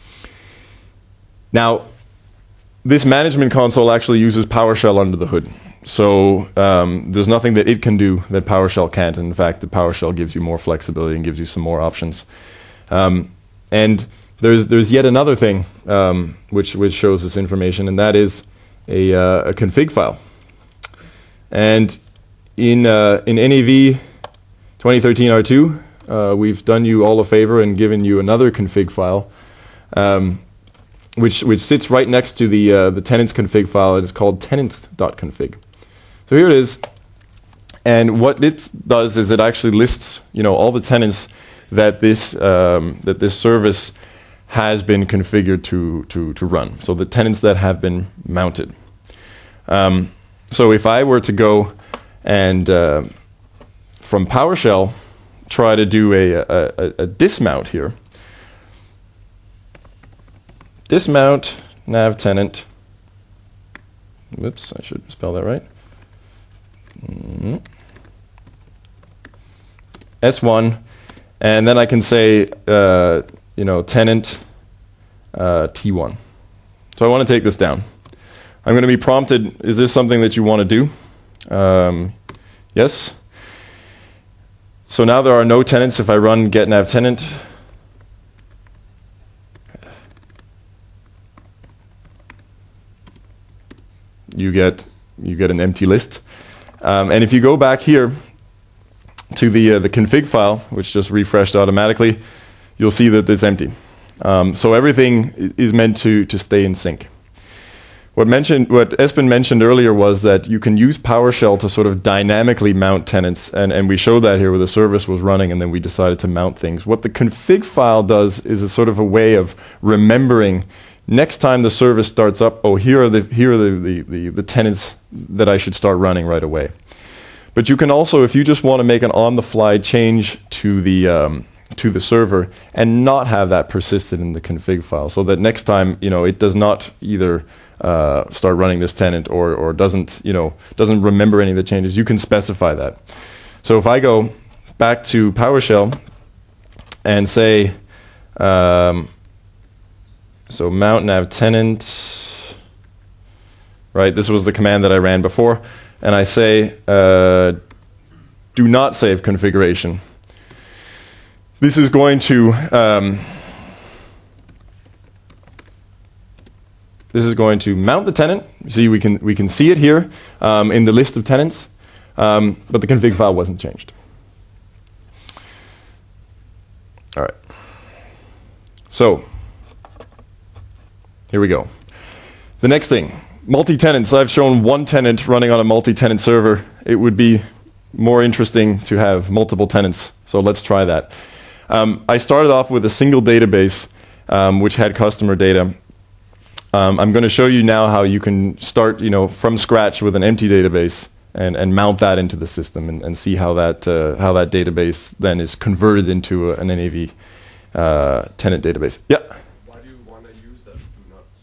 Now, this management console actually uses PowerShell under the hood. So um, there's nothing that it can do that PowerShell can't. In fact, the PowerShell gives you more flexibility and gives you some more options. Um, And there's there's yet another thing um, which which shows this information, and that is a, uh, a config file. And in uh, in N A V twenty thirteen R two, uh, we've done you all a favor and given you another config file, um, which which sits right next to the uh, the tenants config file. It is called tenants.config. So here it is, and what it does is it actually lists, you know, all the tenants that this um, that this service has been configured to to to run. So the tenants that have been mounted. Um, so if I were to go and uh, from PowerShell try to do a, a, a dismount here, dismount nav tenant. Whoops, I should spell that right. Mm-hmm. S one. And then I can say, uh, you know, tenant uh, T one. So I want to take this down. I'm going to be prompted, is this something that you want to do? Um, yes. So now there are no tenants if I run get nav tenant. You get, you get an empty list. Um, and if you go back here to the uh, the config file, which just refreshed automatically, you'll see that it's empty. Um, so everything is meant to to stay in sync. What mentioned, what Espen mentioned earlier was that you can use PowerShell to sort of dynamically mount tenants, and and we showed that here where the service was running, and then we decided to mount things. What the config file does is a sort of a way of remembering. Next time the service starts up, oh, here are the here are the the, the, the tenants that I should start running right away. But you can also, if you just want to make an on-the-fly change to the um, to the server and not have that persisted in the config file, so that next time, you know, it does not either uh, start running this tenant or or doesn't, you know, doesn't remember any of the changes. You can specify that. So if I go back to PowerShell and say, um, so mount nav tenant, right? This was the command that I ran before. And I say, uh, do not save configuration. This is going to um, this is going to mount the tenant. See, we can we can see it here um, in the list of tenants, um, but the config file wasn't changed. All right. So here we go. The next thing. Multi-tenants. I've shown one tenant running on a multi-tenant server. It would be more interesting to have multiple tenants. So let's try that. Um, I started off with a single database um, which had customer data. Um, I'm going to show you now how you can start, you know, from scratch with an empty database and, and mount that into the system and, and see how that uh, how that database then is converted into a, an N A V uh, tenant database. Yeah.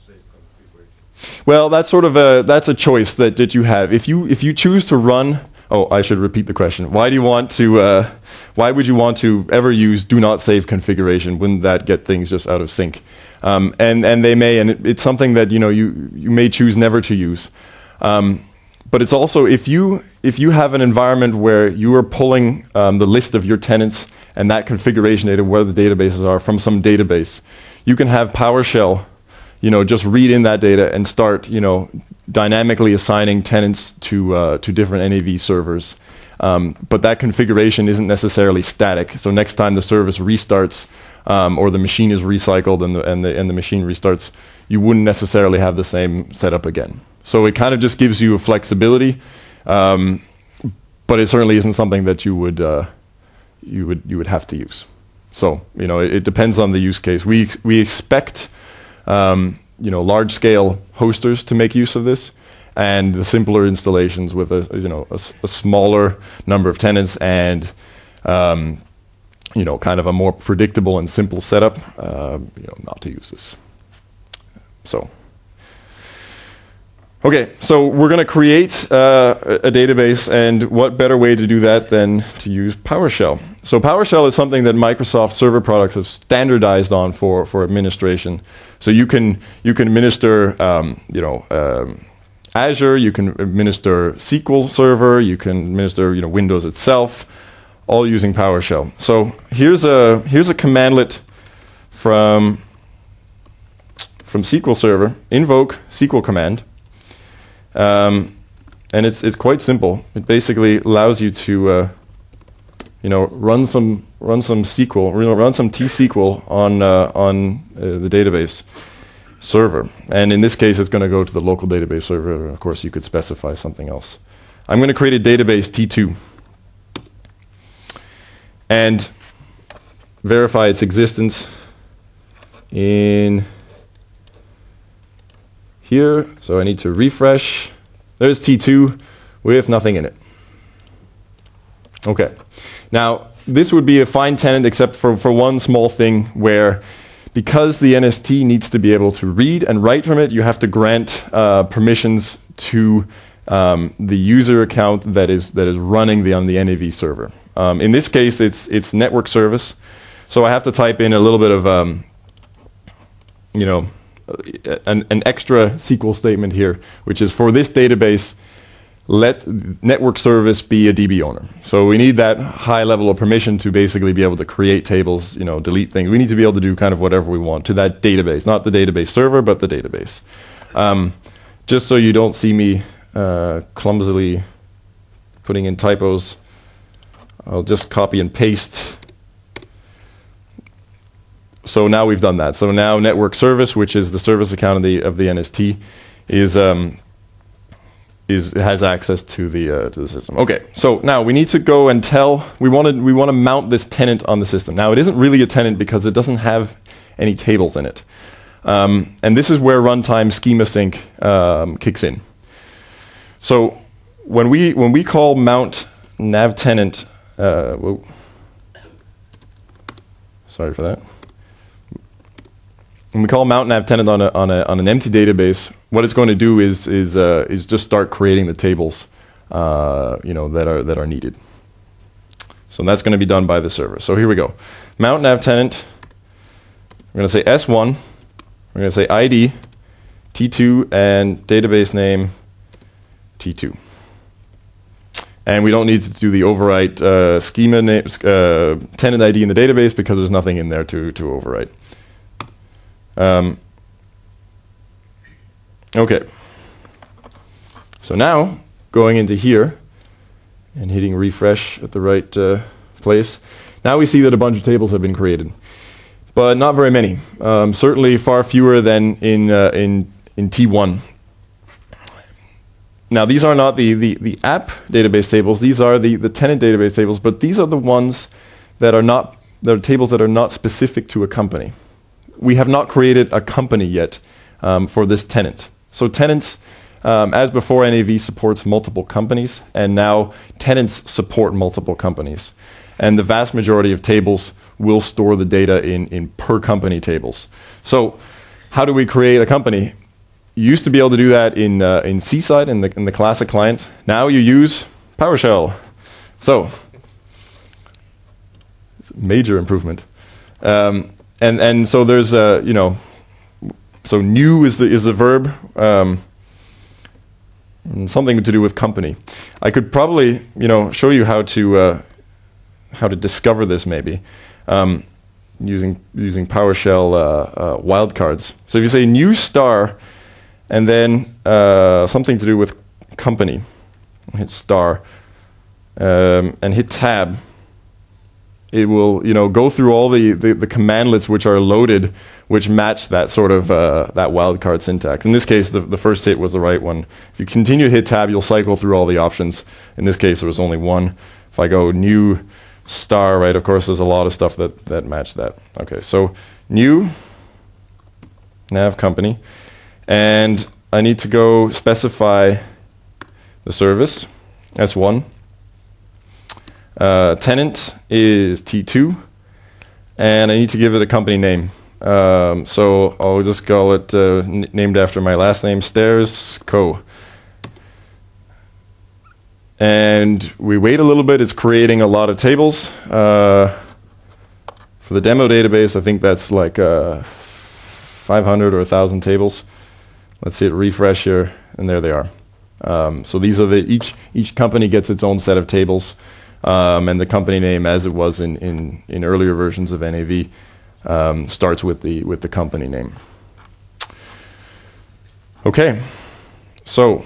Well, that's sort of a that's a choice that, that you have. If you if you choose to run oh, I should repeat the question. Why do you want to, uh, why would you want to ever use do not save configuration? Wouldn't that get things just out of sync? Um, and, and they may, and it, it's something that, you know, you, you may choose never to use. Um, but it's also, if you, if you have an environment where you are pulling um, the list of your tenants and that configuration data, where the databases are, from some database, you can have PowerShell, you know, just read in that data and start, you know, dynamically assigning tenants to uh, to different N A V servers. Um, but that configuration isn't necessarily static. So next time the service restarts um, or the machine is recycled and the, and the and the machine restarts, you wouldn't necessarily have the same setup again. So it kind of just gives you a flexibility, um, but it certainly isn't something that you would uh, you would you would have to use. So you know, it, it depends on the use case. We ex we expect. Um, you know, large-scale hosters to make use of this, and the simpler installations with a you know a, a smaller number of tenants and um, you know kind of a more predictable and simple setup. Uh, you know, not to use this. So, okay, so we're going to create uh, a database, and what better way to do that than to use PowerShell? So PowerShell is something that Microsoft server products have standardized on for for administration. So you can you can administer um, you know um, Azure, you can administer S Q L Server, you can administer you know Windows itself, all using PowerShell. So here's a here's a commandlet from from S Q L Server. Invoke S Q L command, um, and it's it's quite simple. It basically allows you to uh, you know run some run some S Q L, run some T S Q L on uh, on uh, the database server, and in this case, it's going to go to the local database server. Of course, you could specify something else. I'm going to create a database T two and verify its existence in here. So I need to refresh. There's T two with nothing in it. Okay. Now, this would be a fine tenant except for, for one small thing where, because the N S T needs to be able to read and write from it, you have to grant uh, permissions to um, the user account that is that is running the on the N A V server. Um, in this case, it's it's network service, so I have to type in a little bit of um, you know an, an extra S Q L statement here, which is for this database, let network service be a D B owner. So we need that high level of permission to basically be able to create tables, you know, delete things. We need to be able to do kind of whatever we want to that database, not the database server, but the database. Um, just so you don't see me uh, clumsily putting in typos, I'll just copy and paste. So now we've done that. So now network service, which is the service account of the of the N S T, is um, is has access to the uh, to the system. Okay, so now we need to go and tell we want to we want to mount this tenant on the system. Now it isn't really a tenant because it doesn't have any tables in it, um, and this is where runtime schema sync um, kicks in. So when we when we call mount nav tenant, uh, whoa, sorry for that. When we call mount nav tenant on a, on a on an empty database, what it's going to do is is uh, is just start creating the tables, uh, you know, that are that are needed. So that's going to be done by the server. So here we go. Mount nav tenant. We're going to say S one. We're going to say I D, T two, and database name T two. And we don't need to do the overwrite uh, schema name, uh, tenant I D in the database because there's nothing in there to to overwrite. Um, okay, so now going into here and hitting refresh at the right uh, place, now we see that a bunch of tables have been created, but not very many. Um, certainly far fewer than in uh, in in T one. Now these are not the, the the app database tables; these are the the tenant database tables. But these are the ones that are not the tables that are not specific to a company. We have not created a company yet um, for this tenant. So tenants, um, as before, N A V supports multiple companies, and now tenants support multiple companies. And the vast majority of tables will store the data in, in per company tables. So how do we create a company? You used to be able to do that in uh, in Seaside, in the, in the classic client. Now you use PowerShell. So, major improvement. Um, and and so there's a you know, so new is the is the verb. Um, something to do with company. I could probably you know show you how to uh, how to discover this maybe. Um, using using PowerShell uh, uh, wildcards. So if you say new star and then uh, something to do with company, hit star um, and hit tab, it will you know go through all the, the, the commandlets which are loaded, which match that sort of uh, that wildcard syntax. In this case, the, the first hit was the right one. If you continue to hit tab, you'll cycle through all the options. In this case, there was only one. If I go new star, right, of course, there's a lot of stuff that, that match that. Okay, so new nav company. And I need to go specify the service, S one. Uh, tenant is T two. And I need to give it a company name. Um, so I'll just call it, uh, n named after my last name, Stairs Co. And we wait a little bit. It's creating a lot of tables. Uh, for the demo database, I think that's like uh, five hundred or one thousand tables. Let's hit refresh here, and there they are. Um, so these are the each each company gets its own set of tables, um, and the company name, as it was in in, in earlier versions of N A V, um, starts with the with the company name. Okay, so.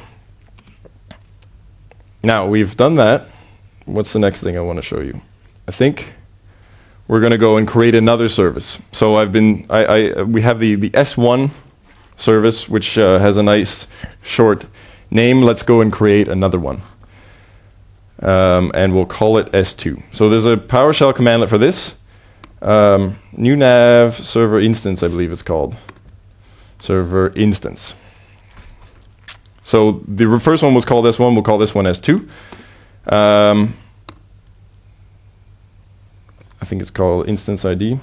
Now, we've done that. What's the next thing I want to show you? I think we're going to go and create another service. So I've been, I, I, we have the, the S one service, which uh, has a nice short name. Let's go and create another one. Um, and we'll call it S two. So there's a PowerShell commandlet for this. Um, new nav server instance, I believe it's called. Server instance. So the first one was called S one, we'll call this one S two. Um, I think it's called instance I D.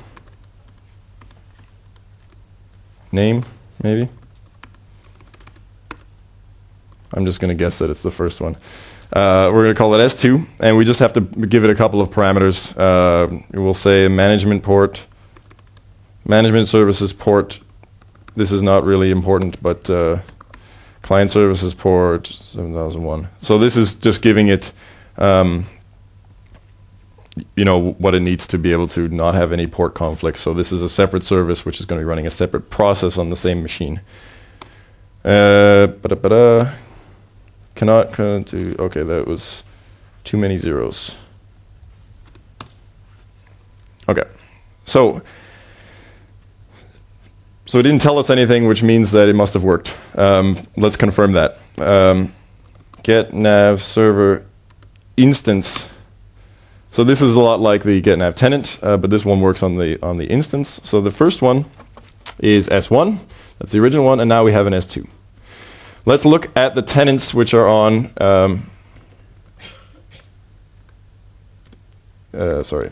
Name, maybe. I'm just going to guess that it's the first one. Uh, we're going to call it S two, and we just have to give it a couple of parameters. Uh, we'll say management port, management services port. This is not really important, but uh, client services port seven thousand one. So this is just giving it, um, you know, what it needs to be able to not have any port conflicts. So this is a separate service which is going to be running a separate process on the same machine. Uh, ba-da-ba-da. Cannot do. Okay, that was too many zeros. Okay, so. So it didn't tell us anything, which means that it must have worked. Um, let's confirm that. Um, get nav server instance. So this is a lot like the get nav tenant, uh, but this one works on the on the instance. So the first one is S one. That's the original one, and now we have an S two. Let's look at the tenants which are on. Um, uh, sorry.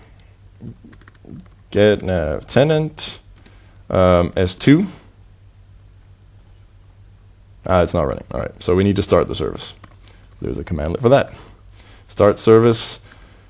Get nav tenant. Um, S two. Ah, it's not running. All right, so we need to start the service. There's a commandlet for that. Start service.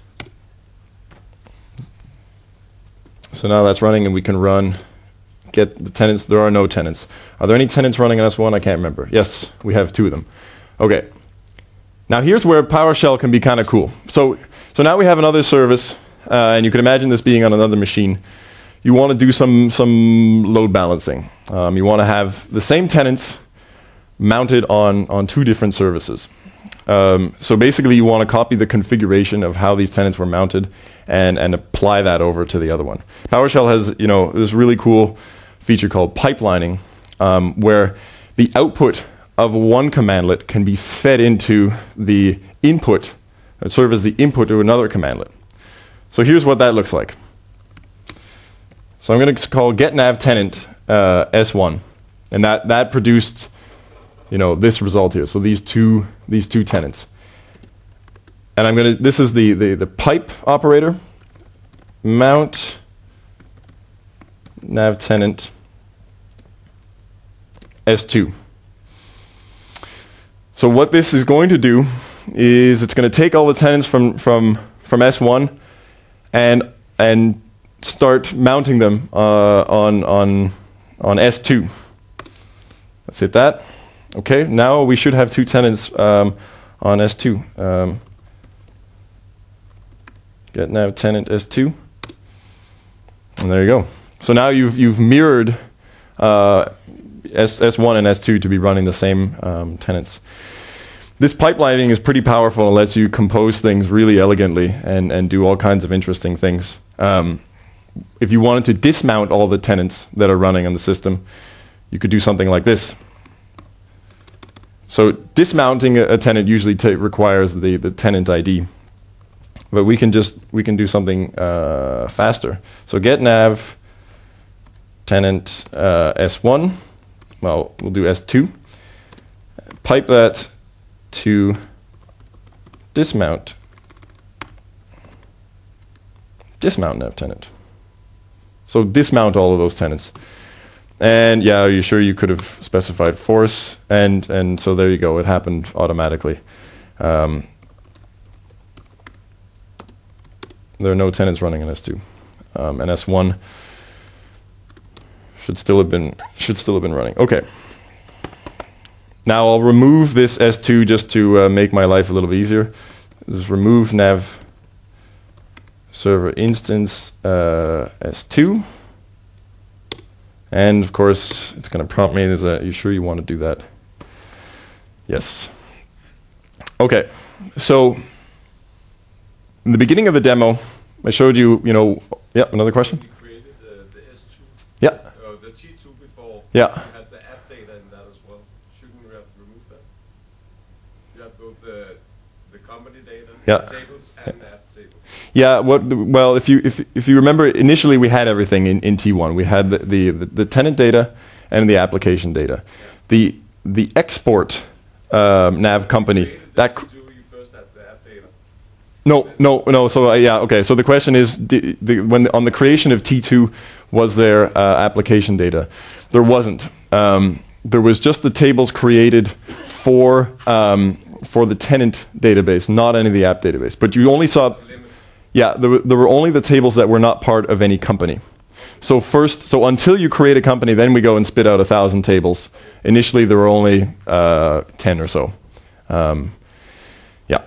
So now that's running, and we can run. Get the tenants. There are no tenants. Are there any tenants running on S one? I can't remember. Yes, we have two of them. Okay. Now here's where PowerShell can be kind of cool. So, so now we have another service, uh, and you can imagine this being on another machine. You want to do some some load balancing. Um, you want to have the same tenants mounted on on two different services. Um, so basically, you want to copy the configuration of how these tenants were mounted and and apply that over to the other one. PowerShell has you know this really cool feature called pipelining, um, where the output of one commandlet can be fed into the input, or serve as the input to another commandlet. So here's what that looks like. So I'm going to call getNavTenant uh, S one, and that that produced, you know, this result here. So these two these two tenants, and I'm going to. This is the the the pipe operator. Mount navTenant S two. So what this is going to do is it's going to take all the tenants from from from S one and and start mounting them uh, on on on S two. Let's hit that. Okay, now we should have two tenants um, on S two. Um, get nav tenant S two, and there you go. So now you've you've mirrored uh, S S1 and S two to be running the same um, tenants. This pipelining is pretty powerful and lets you compose things really elegantly and and do all kinds of interesting things. Um, if you wanted to dismount all the tenants that are running on the system, you could do something like this. So dismounting a, a tenant usually t requires the, the tenant I D, but we can just we can do something uh, faster. So get nav tenant uh, S one. Well, we'll do S two. Pipe that to dismount dismount nav tenant. So dismount all of those tenants. And yeah, are you sure you could have specified force? And and so there you go. It happened automatically. Um, there are no tenants running in S two, um, and S one should still have been should still have been running. Okay. Now I'll remove this S two just to uh, make my life a little bit easier. Just remove nav server instance uh, S two. And of course, it's going to prompt me, is that, are you sure you want to do that? Yes. Okay, so in the beginning of the demo, I showed you, you know, yeah, another question? You created the, the S two, yeah. uh, the T two before. Yeah. You had the app data in that as well. Shouldn't we have removed that? You have both the, the company data, yeah. tables, and the app table. Yeah, what the, well, if you if if you remember, initially we had everything in, in T one. We had the, the the the tenant data and the application data. Yeah. The the export um, nav company that. You first had the app data. No, no, no. So uh, yeah, okay. So the question is, the, the, when the, on the creation of T two, was there uh, application data? There wasn't. Um, there was just the tables created for um, for the tenant database, not any of the app database. But you only saw. Yeah, there were, there were only the tables that were not part of any company. So first, so until you create a company, then we go and spit out a thousand tables. Initially, there were only uh, ten or so. Um, yeah.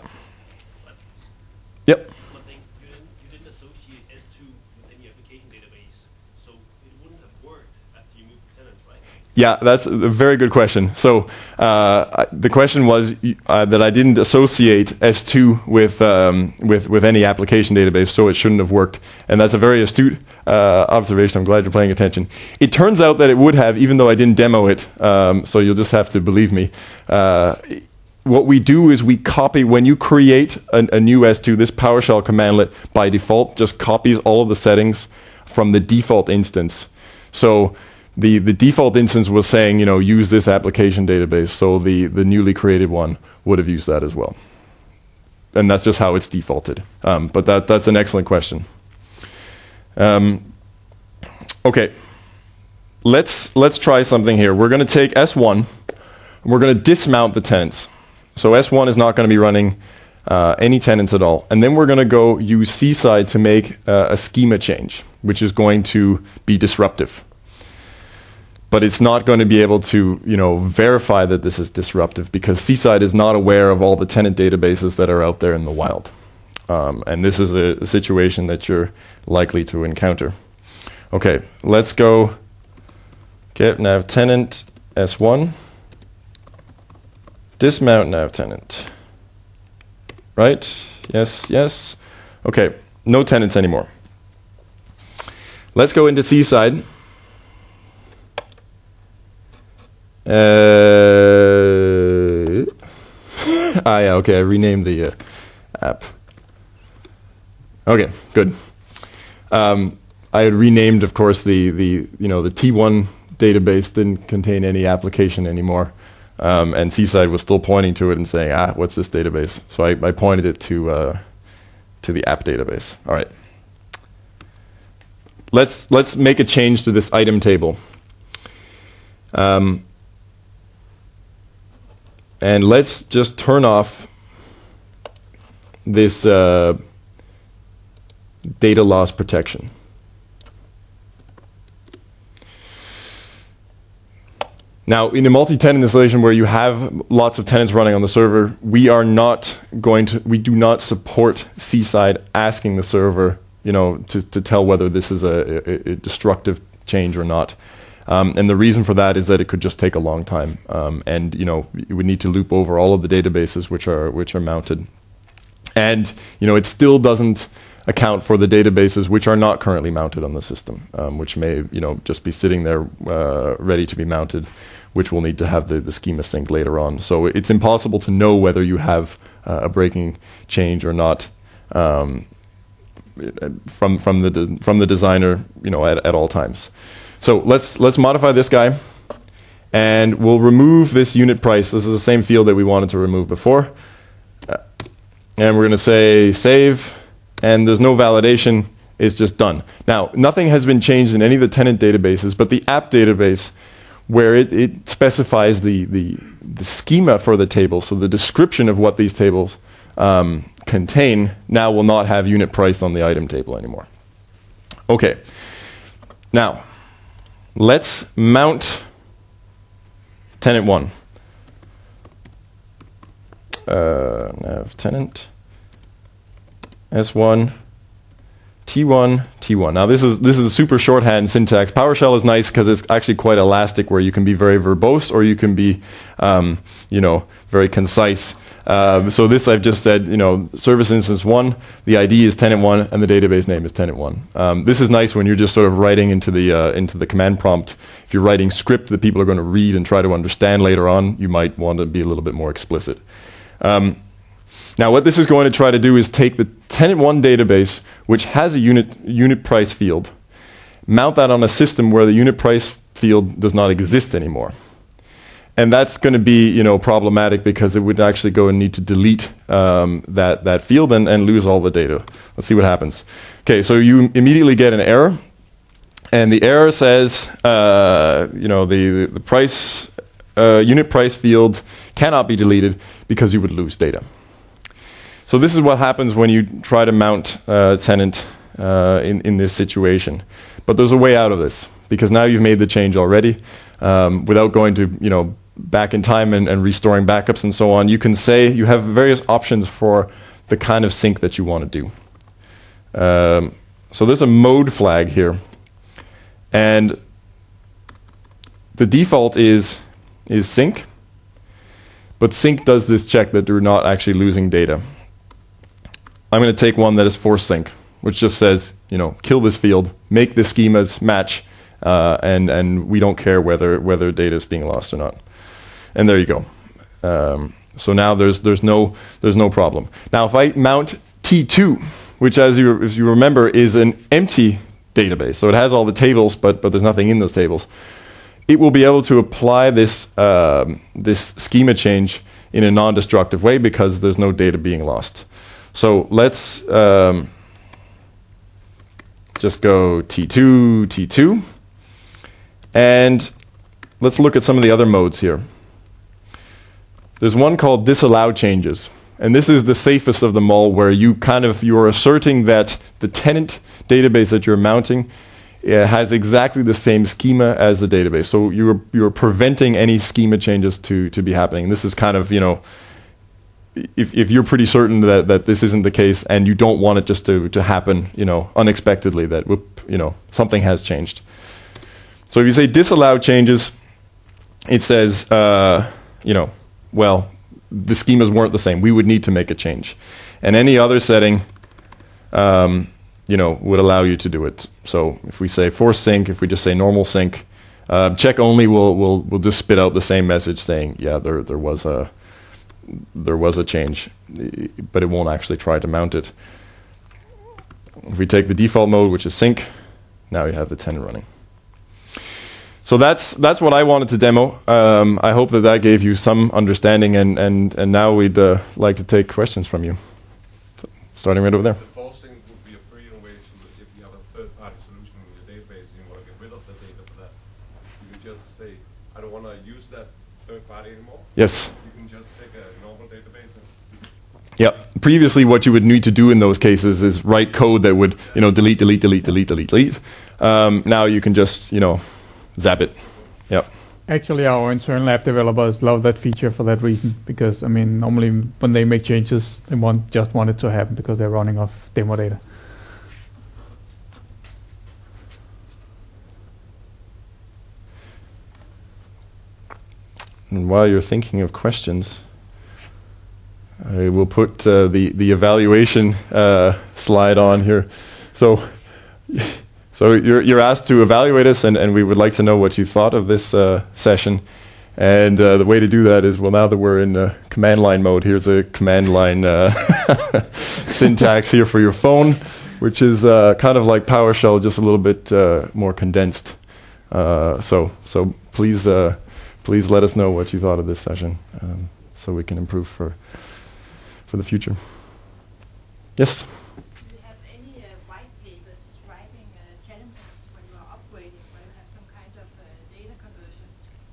Yep. One thing, you didn't, you didn't associate S two with any application database, so it wouldn't have worked after you moved the tenants, right? Yeah, that's a very good question. So uh, the question was uh, that I didn't associate S two with, um, with with any application database, so it shouldn't have worked. And that's a very astute uh, observation. I'm glad you're paying attention. It turns out that it would have, even though I didn't demo it, um, so you'll just have to believe me. Uh, what we do is we copy, when you create a, a new S two, this PowerShell commandlet by default just copies all of the settings from the default instance. So The, the default instance was saying, you know, use this application database, so the, the newly created one would have used that as well. And that's just how it's defaulted. Um, but that, that's an excellent question. Um, okay, let's, let's try something here. We're going to take S one, and we're going to dismount the tenants. So S one is not going to be running uh, any tenants at all. And then we're going to go use Seaside to make uh, a schema change, which is going to be disruptive. But it's not going to be able to, you know, verify that this is disruptive, because Seaside is not aware of all the tenant databases that are out there in the wild. Um, and this is a, a situation that you're likely to encounter. Okay, let's go get nav tenant S one, dismount nav tenant. Right? Yes, yes. Okay, no tenants anymore. Let's go into Seaside. Uh, ah, yeah, okay, I renamed the uh, app. Okay, good. Um, I had renamed, of course, the, the, you know, the T one database didn't contain any application anymore. Um, and Seaside was still pointing to it and saying, ah, what's this database? So I, I pointed it to, uh, to the app database. All right. Let's, let's make a change to this item table. Um, And let's just turn off this uh, data loss protection. Now, in a multi-tenant installation where you have lots of tenants running on the server, we are not going to, we do not support Seaside asking the server, you know, to, to tell whether this is a, a, a destructive change or not. Um, and the reason for that is that it could just take a long time, um, and you know, you would need to loop over all of the databases which are which are mounted, and you know, it still doesn't account for the databases which are not currently mounted on the system, um, which may you know just be sitting there uh, ready to be mounted, which will need to have the, the schema sync later on. So it's impossible to know whether you have uh, a breaking change or not um, from from the de from the designer, you know, at, at all times. So let's let's modify this guy, and we'll remove this unit price. This is the same field that we wanted to remove before, uh, and we're going to say save, and there's no validation. It's just done. Now, nothing has been changed in any of the tenant databases, but the app database, where it, it specifies the, the the schema for the table, so the description of what these tables um, contain, now will not have unit price on the item table anymore. Okay, now. Let's mount tenant one. Uh, nav tenant S one T one T one. Now this is this is a super shorthand syntax. PowerShell is nice because it's actually quite elastic, where you can be very verbose or you can be, um, you know, very concise. Uh, so this I've just said, you know, service instance one, the I D is tenant one, and the database name is tenant one. Um, this is nice when you're just sort of writing into the uh, into the command prompt. If you're writing script that people are going to read and try to understand later on, you might want to be a little bit more explicit. Um, now, what this is going to try to do is take the tenant one database, which has a unit unit price field, mount that on a system where the unit price field does not exist anymore. And that's going to be, you know, problematic because it would actually go and need to delete um, that that field and, and lose all the data. Let's see what happens. Okay, so you immediately get an error, and the error says, uh, you know, the the price uh, unit price field cannot be deleted because you would lose data. So this is what happens when you try to mount uh, tenant uh, in in this situation. But there's a way out of this, because now you've made the change already um, without going to, you know, back in time and, and restoring backups and so on. You can say you have various options for the kind of sync that you want to do. Um, so there's a mode flag here, and the default is is sync, but sync does this check that you're not actually losing data. I'm going to take one that is force sync, which just says, you know, kill this field, make the schemas match, uh, and and we don't care whether whether data is being lost or not. And there you go. Um, so now there's there's no there's no problem. Now if I mount T two, which as you as you remember is an empty database, so it has all the tables, but but there's nothing in those tables. It will be able to apply this um, this schema change in a non-destructive way because there's no data being lost. So let's um, just go T two T two, and let's look at some of the other modes here. There's one called disallow changes, and this is the safest of them all, where you kind of you're asserting that the tenant database that you're mounting uh, has exactly the same schema as the database. So you're you're preventing any schema changes to to be happening. This is kind of, you know, if if you're pretty certain that that this isn't the case and you don't want it just to to happen, you know, unexpectedly, that whoop, you know, something has changed. So if you say disallow changes, it says, uh, you know, well, the schemas weren't the same. We would need to make a change. And any other setting, um, you know, would allow you to do it. So if we say force sync, if we just say normal sync, uh, check only will will will just spit out the same message saying, yeah, there there was a there was a change, but it won't actually try to mount it. If we take the default mode, which is sync, now you have the tenant running. So that's that's what I wanted to demo. Um, I hope that that gave you some understanding, and and and now we'd uh, like to take questions from you. So, starting right over there. The forcing would be a freedom way to, if you have a third-party solution in your database and you want to get rid of the data for that, you can just say, I don't want to use that third party anymore. Yes. You can just take a normal database and Yep. Previously, what you would need to do in those cases is write code that would, you know, delete, delete, delete, delete, delete, delete. Um, now you can just, you know, zap it. Yep. Actually, our internal app developers love that feature for that reason, because I mean, normally when they make changes, they want just want it to happen because they're running off demo data. And while you're thinking of questions, I will put uh, the the evaluation uh, slide on here. So, so you're you're asked to evaluate us, and, and we would like to know what you thought of this uh, session. And uh, the way to do that is, well, now that we're in uh, command line mode, here's a command line uh, syntax here for your phone, which is uh, kind of like PowerShell, just a little bit uh, more condensed. Uh, so so please uh, please let us know what you thought of this session, um, so we can improve for. For the future. Yes? Do you have any uh, white papers describing uh, challenges when you are upgrading, when you have some kind of uh, data conversion?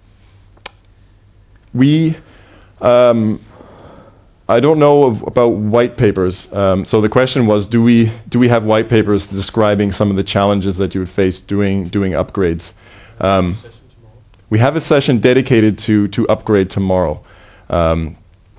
We, um, I don't know of, about white papers. Um, so the question was, do we do we have white papers describing some of the challenges that you would face doing doing upgrades? Um, we have a session dedicated to to upgrade tomorrow. Um,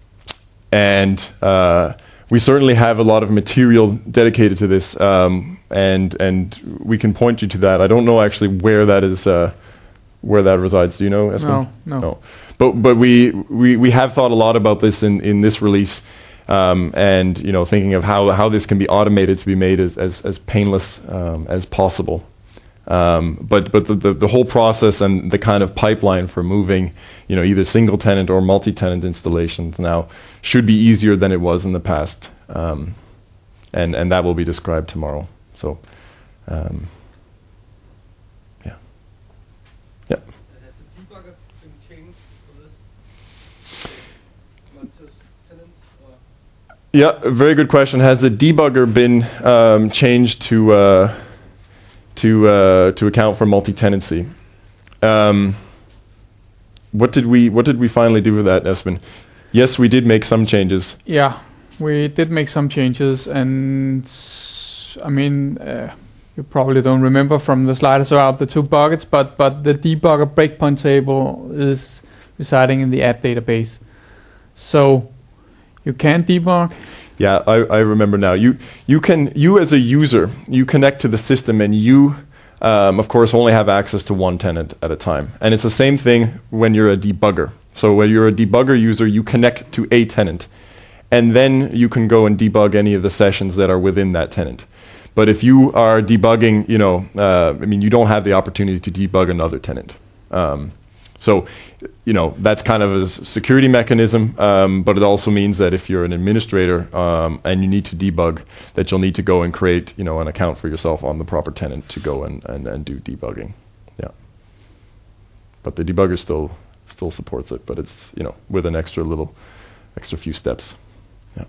And uh, we certainly have a lot of material dedicated to this, um, and and we can point you to that. I don't know actually where that is, uh, where that resides. Do you know, Espen? No, no. no. But but we, we we have thought a lot about this in, in this release, um, and you know, thinking of how how this can be automated to be made as as, as painless um, as possible. Um, but but the, the the whole process and the kind of pipeline for moving, you know, either single tenant or multi-tenant installations now should be easier than it was in the past, um, and and that will be described tomorrow. So, um, yeah, yeah. Has the debugger been changed for this? Multi-tenant or? Yeah, a very good question. Has the debugger been um, changed to uh, to uh, to account for multi-tenancy? Um, what did we What did we finally do with that, Espen? Yes, we did make some changes. Yeah, we did make some changes, and s- I mean, uh, you probably don't remember from the slides about the two buckets, but but the debugger breakpoint table is residing in the app database, so you can debug. Yeah, I, I remember now. You you can you as a user, you connect to the system, and you um, of course only have access to one tenant at a time. And it's the same thing when you're a debugger. So when you're a debugger user, you connect to a tenant, and then you can go and debug any of the sessions that are within that tenant. But if you are debugging, you know, uh, I mean, you don't have the opportunity to debug another tenant. Um, so, you know, that's kind of a s- security mechanism, um, but it also means that if you're an administrator um, and you need to debug, that you'll need to go and create, you know, an account for yourself on the proper tenant to go and, and, and do debugging. Yeah. But the debugger still still supports it, but it's, you know, with an extra little, extra few steps. Yeah.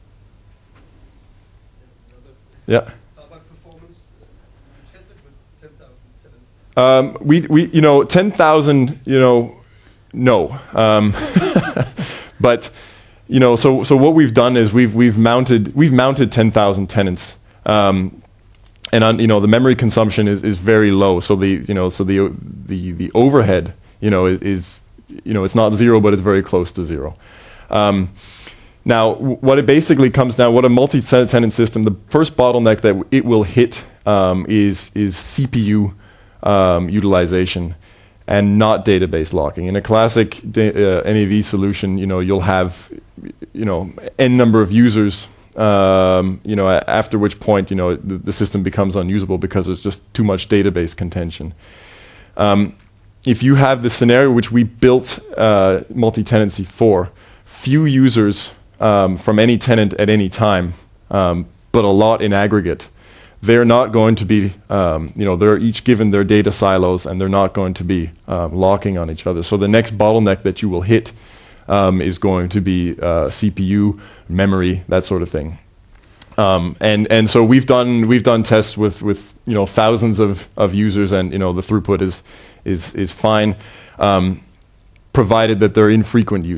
Yeah. How about performance? You tested with ten thousand tenants. Um, we, we, you know, ten thousand, you know, no. Um, but, you know, so, so what we've done is we've, we've mounted, we've mounted ten thousand tenants. Um, and on, you know, the memory consumption is, is very low. So the, you know, so the, the, the overhead, you know, is, is, you know, it's not zero, but it's very close to zero. Um, now, w- what it basically comes down, what a multi-tenant system, the first bottleneck that w- it will hit um, is is C P U um, utilization and not database locking. In a classic da- uh, N A V solution, you know, you'll have, you know, n number of users. Um, you know, a- after which point, you know, the, the system becomes unusable because there's just too much database contention. Um, If you have the scenario which we built uh, multi-tenancy for, few users um, from any tenant at any time, um, but a lot in aggregate, they're not going to be, um, you know, they're each given their data silos, and they're not going to be um, locking on each other. So the next bottleneck that you will hit um, is going to be uh, C P U, memory, that sort of thing. Um, and and so we've done we've done tests with with you know thousands of, of users, and you know the throughput is is is fine, um, provided that they're infrequent users.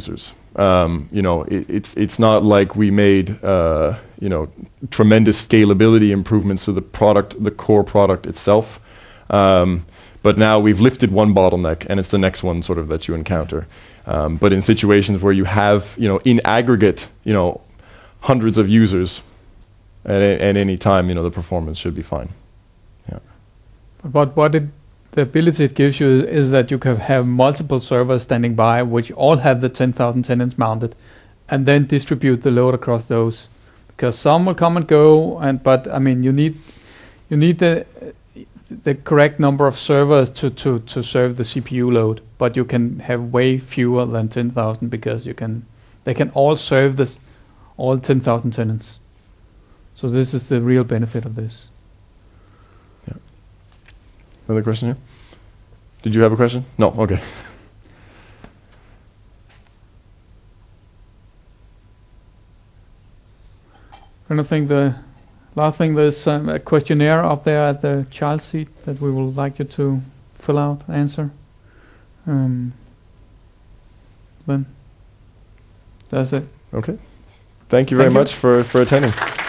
Um, you know, it, it's it's not like we made uh, you know tremendous scalability improvements to the product, the core product itself. Um, but now we've lifted one bottleneck, and it's the next one sort of that you encounter. Um, but in situations where you have, you know, in aggregate, you know, hundreds of users at, a, at any time, you know, the performance should be fine. Yeah. But what it, the ability it gives you is that you can have multiple servers standing by, which all have the ten thousand tenants mounted, and then distribute the load across those. Because some will come and go, and but I mean, you need you need the the correct number of servers to, to, to serve the C P U load, but you can have way fewer than ten thousand because you can they can all serve this all ten thousand tenants. So this is the real benefit of this. Yeah. Another question here? Did you have a question? No. Okay. And I think the last thing, there's um, a questionnaire up there at the child seat that we would like you to fill out, answer. Um, then that's it. Okay. Thank you very Thank you. much for, for attending.